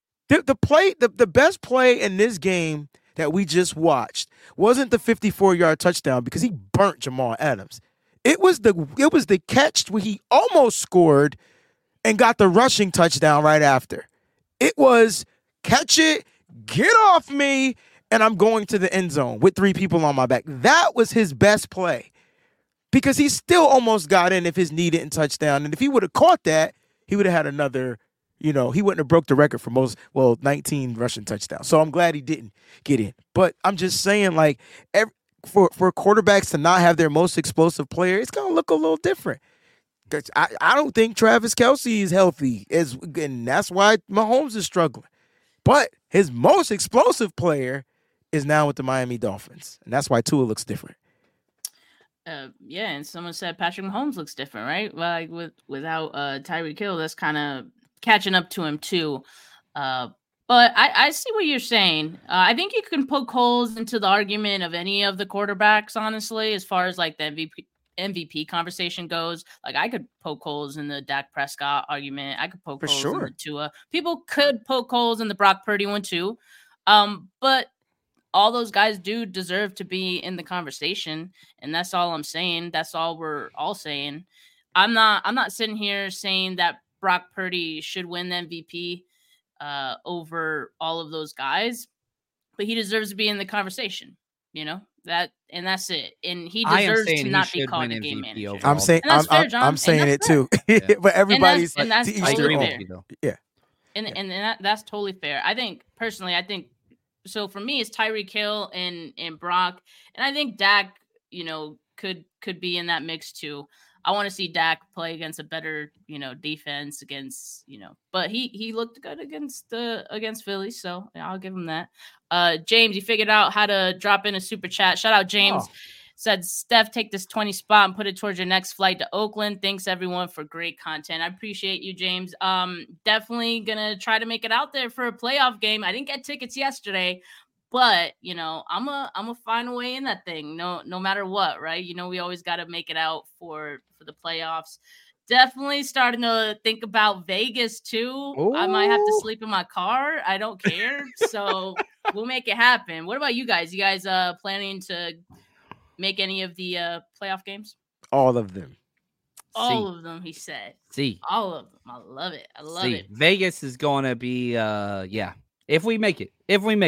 The best play in this game that we just watched wasn't the 54-yard touchdown, because he burnt Jamal Adams. It was the catch where he almost scored and got the rushing touchdown right after. It was catch it, get off me, and I'm going to the end zone with 3 people on my back. That was his best play, because he still almost got in if his knee didn't touchdown. And if he would have caught that, he would have had another, he wouldn't have broke the record for 19 rushing touchdowns. So I'm glad he didn't get in. But I'm just saying, like, for quarterbacks to not have their most explosive player, it's going to look a little different. I don't think Travis Kelce is healthy, and that's why Mahomes is struggling. But his most explosive player is now with the Miami Dolphins, and that's why Tua looks different. Yeah, and someone said Patrick Mahomes looks different, right? Like without Tyreek Hill, that's kind of catching up to him too. But I see what you're saying. I think you can poke holes into the argument of any of the quarterbacks, honestly, as far as like the MVP conversation goes. Like I could poke holes in the Dak Prescott argument. I could poke holes in the Tua. People could poke holes in the Brock Purdy one too. But all those guys do deserve to be in the conversation, and that's all I'm saying. That's all we're all saying. I'm not sitting here saying that Brock Purdy should win the MVP over all of those guys, but he deserves to be in the conversation. You know that, and that's it. And he deserves to not be called a game manager. I'm saying I'm saying it too. But everybody's and that's totally fair. Yeah, and that's totally fair. I think personally, so. For me, it's Tyreek Hill and Brock, and I think Dak, could be in that mix too. I want to see Dak play against a better, defense against, but he looked good against Philly, so I'll give him that. James, he figured out how to drop in a super chat. Shout out James. Said, Steph, take this 20 spot and put it towards your next flight to Oakland. Thanks everyone for great content. I appreciate you, James. Definitely gonna try to make it out there for a playoff game. I didn't get tickets yesterday, but I'm a find a way in that thing. No matter what, right? We always got to make it out for the playoffs. Definitely starting to think about Vegas too. Ooh. I might have to sleep in my car. I don't care. So we'll make it happen. What about you guys? You guys planning to make any of the playoff games? All of them. All of them, he said. All of them. I love it. I love it. Vegas is going to be, if we make it.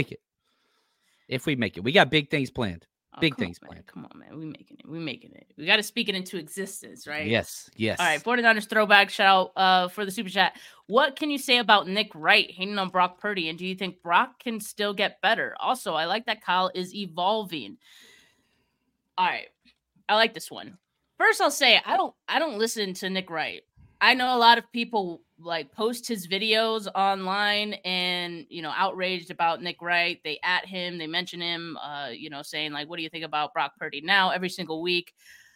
We got big things planned. Planned. Come on, man. We making it. We got to speak it into existence, right? Yes. All right, 49ers throwback shout out for the super chat. What can you say about Nick Wright hating on Brock Purdy, and do you think Brock can still get better? Also, I like that Kyle is evolving. All right, I like this one. First, I'll say I don't listen to Nick Wright. I know a lot of people like post his videos online and, outraged about Nick Wright. They at him, they mention him, saying like, what do you think about Brock Purdy now every single week?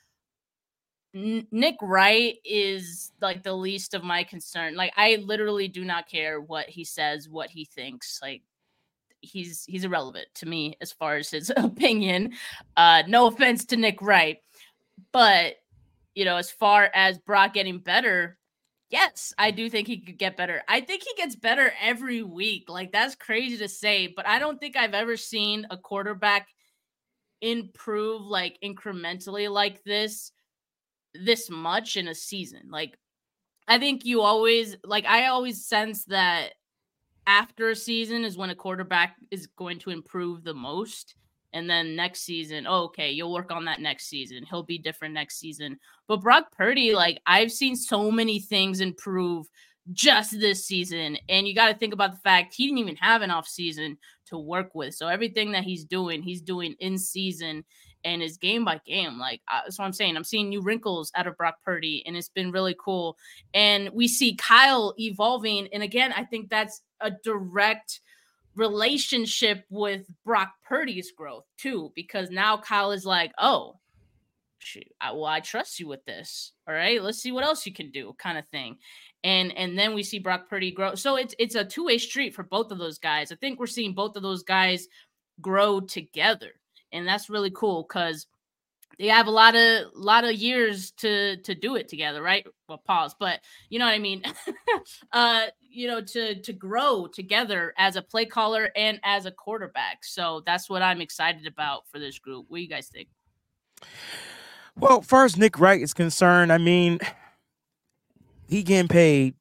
Nick Wright is like the least of my concern. Like, I literally do not care what he says, what he thinks. Like, he's irrelevant to me as far as his opinion. No offense to Nick Wright, but as far as Brock getting better, yes, I do think he could get better. I think he gets better every week. Like, that's crazy to say, but I don't think I've ever seen a quarterback improve like incrementally like this much in a season. Like, I think I always sense that after a season is when a quarterback is going to improve the most. And then next season, okay, you'll work on that next season. He'll be different next season. But Brock Purdy, like, I've seen so many things improve just this season. And you got to think about the fact he didn't even have an off season to work with. So everything that he's doing in season and is game by game. Like, that's what I'm saying. I'm seeing new wrinkles out of Brock Purdy, and it's been really cool. And we see Kyle evolving. And again, I think that's a direct relationship with Brock Purdy's growth too, because now Kyle is like, oh, shoot, I trust you with this. All right, let's see what else you can do, kind of thing. And then we see Brock Purdy grow. So it's a two-way street for both of those guys. I think we're seeing both of those guys grow together, and that's really cool because they have a lot of years to do it together, right? Well, pause, but you know what I mean. To grow together as a play caller and as a quarterback. So that's what I'm excited about for this group. What do you guys think? Well, as far as Nick Wright is concerned, I mean, he getting paid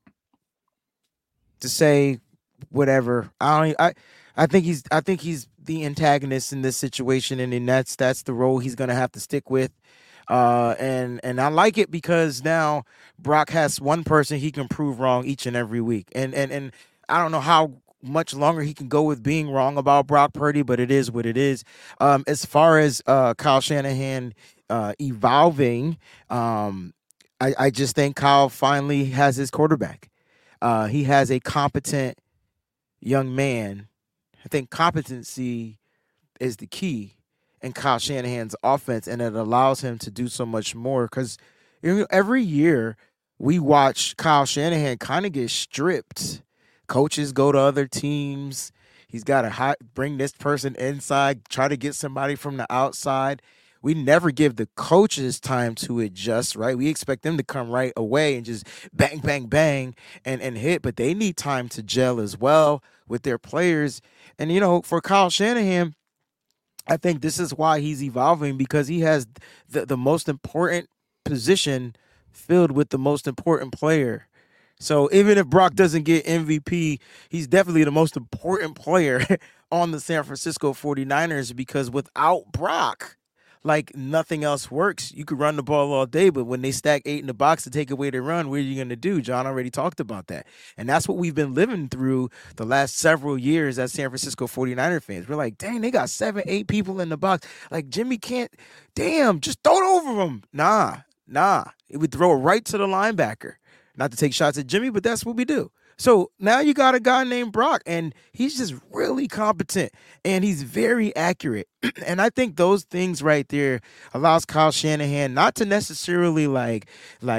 to say whatever. I think he's the antagonist in this situation, and then that's the role he's gonna have to stick with. And I like it because now Brock has one person he can prove wrong each and every week. And I don't know how much longer he can go with being wrong about Brock Purdy, but it is what it is. As far as Kyle Shanahan evolving, I just think Kyle finally has his quarterback. He has a competent young man. I think competency is the key in Kyle Shanahan's offense, and it allows him to do so much more because every year we watch Kyle Shanahan kind of get stripped Coaches go to other teams. He's got to bring this person inside, try to get somebody from the outside. We never give the coaches time to adjust, right? We expect them to come right away and just bang, bang, bang and hit, but they need time to gel as well with their players. And, for Kyle Shanahan, I think this is why he's evolving, because he has the most important position filled with the most important player. So even if Brock doesn't get MVP, he's definitely the most important player on the San Francisco 49ers, because without Brock, like, nothing else works. You could run the ball all day, but when they stack 8 in the box to take away the run, what are you going to do? John already talked about that. And that's what we've been living through the last several years as San Francisco 49er fans. We're like, dang, they got 7, 8 people in the box. Like, Jimmy can't, just throw it over them. Nah. It would throw it right to the linebacker. Not to take shots at Jimmy, but that's what we do. So now you got a guy named Brock, and he's just really competent, and he's very accurate. And I think those things right there allows Kyle Shanahan not to necessarily like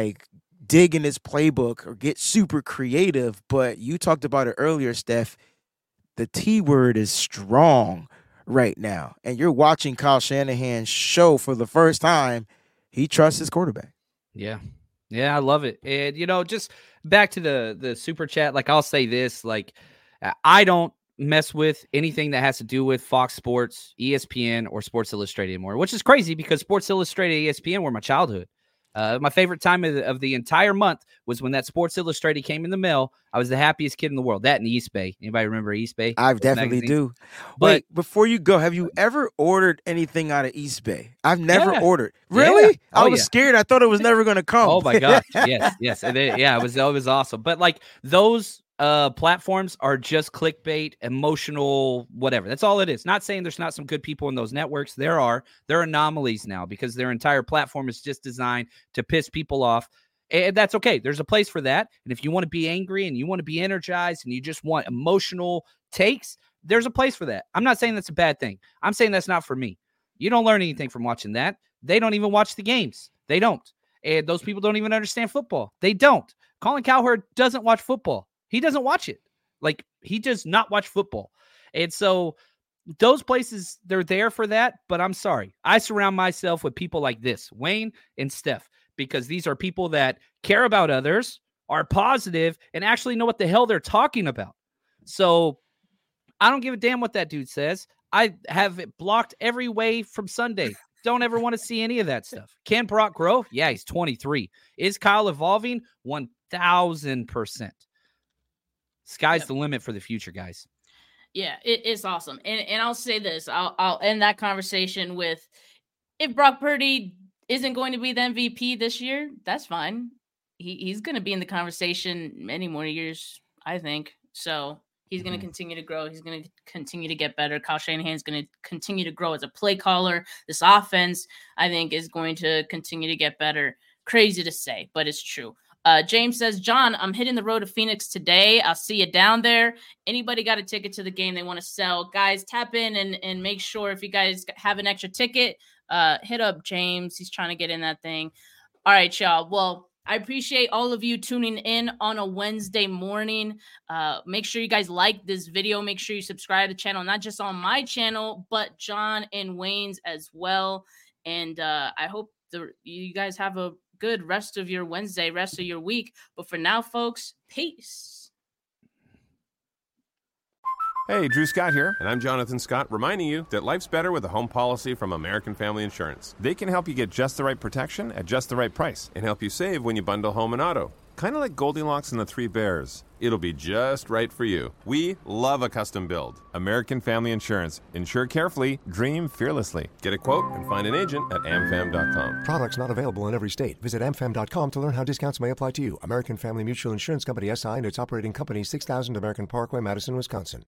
dig in his playbook or get super creative, but you talked about it earlier, Steph. The T word is strong right now, and you're watching Kyle Shanahan show for the first time he trusts his quarterback. Yeah, I love it. And, just back to the super chat, like, I'll say this, like, I don't mess with anything that has to do with Fox Sports, ESPN, or Sports Illustrated anymore, which is crazy because Sports Illustrated, ESPN were my childhood. My favorite time of the entire month was when that Sports Illustrated came in the mail. I was the happiest kid in the world. That and East Bay. Anybody remember East Bay? I definitely do. But wait, before you go, have you ever ordered anything out of East Bay? I've never ordered. Really? Yeah. I was scared. I thought it was never going to come. Oh my gosh. Yes. It was awesome. But like those platforms are just clickbait, emotional, whatever. That's all it is. Not saying there's not some good people in those networks. They're anomalies now because their entire platform is just designed to piss people off. And that's okay. There's a place for that. And if you want to be angry and you want to be energized and you just want emotional takes, there's a place for that. I'm not saying that's a bad thing. I'm saying that's not for me. You don't learn anything from watching that. They don't even watch the games. They don't. And those people don't even understand football. They don't. Colin Cowherd doesn't watch football. He doesn't watch it. Like, he does not watch football. And so those places, they're there for that. But I'm sorry. I surround myself with people like this, Wayne and Steph, because these are people that care about others, are positive, and actually know what the hell they're talking about. So I don't give a damn what that dude says. I have it blocked every way from Sunday. Don't ever want to see any of that stuff. Can Brock grow? Yeah, he's 23. Is Kyle evolving? 1,000%. Sky's the limit for the future, guys. Yeah, it's awesome. And I'll say this. I'll end that conversation with, if Brock Purdy isn't going to be the MVP this year, that's fine. He's going to be in the conversation many more years, I think. So he's going to continue to grow. He's going to continue to get better. Kyle Shanahan's going to continue to grow as a play caller. This offense, I think, is going to continue to get better. Crazy to say, but it's true. James says, John, I'm hitting the road to Phoenix today. I'll see you down there. Anybody got a ticket to the game they want to sell? Guys, tap in and make sure if you guys have an extra ticket, hit up James. He's trying to get in that thing. All right, y'all. Well, I appreciate all of you tuning in on a Wednesday morning. Make sure you guys like this video. Make sure you subscribe to the channel, not just on my channel, but John and Wayne's as well. And I hope you guys have a good rest of your Wednesday, rest of your week. But for now, folks, peace. Hey, Drew Scott here, and I'm Jonathan Scott, reminding you that life's better with a home policy from American Family Insurance. They can help you get just the right protection at just the right price and help you save when you bundle home and auto. Kind of like Goldilocks and the Three Bears. It'll be just right for you. We love a custom build. American Family Insurance. Insure carefully, dream fearlessly. Get a quote and find an agent at amfam.com. Products not available in every state. Visit amfam.com to learn how discounts may apply to you. American Family Mutual Insurance Company, SI, and its operating company, 6000 American Parkway, Madison, Wisconsin.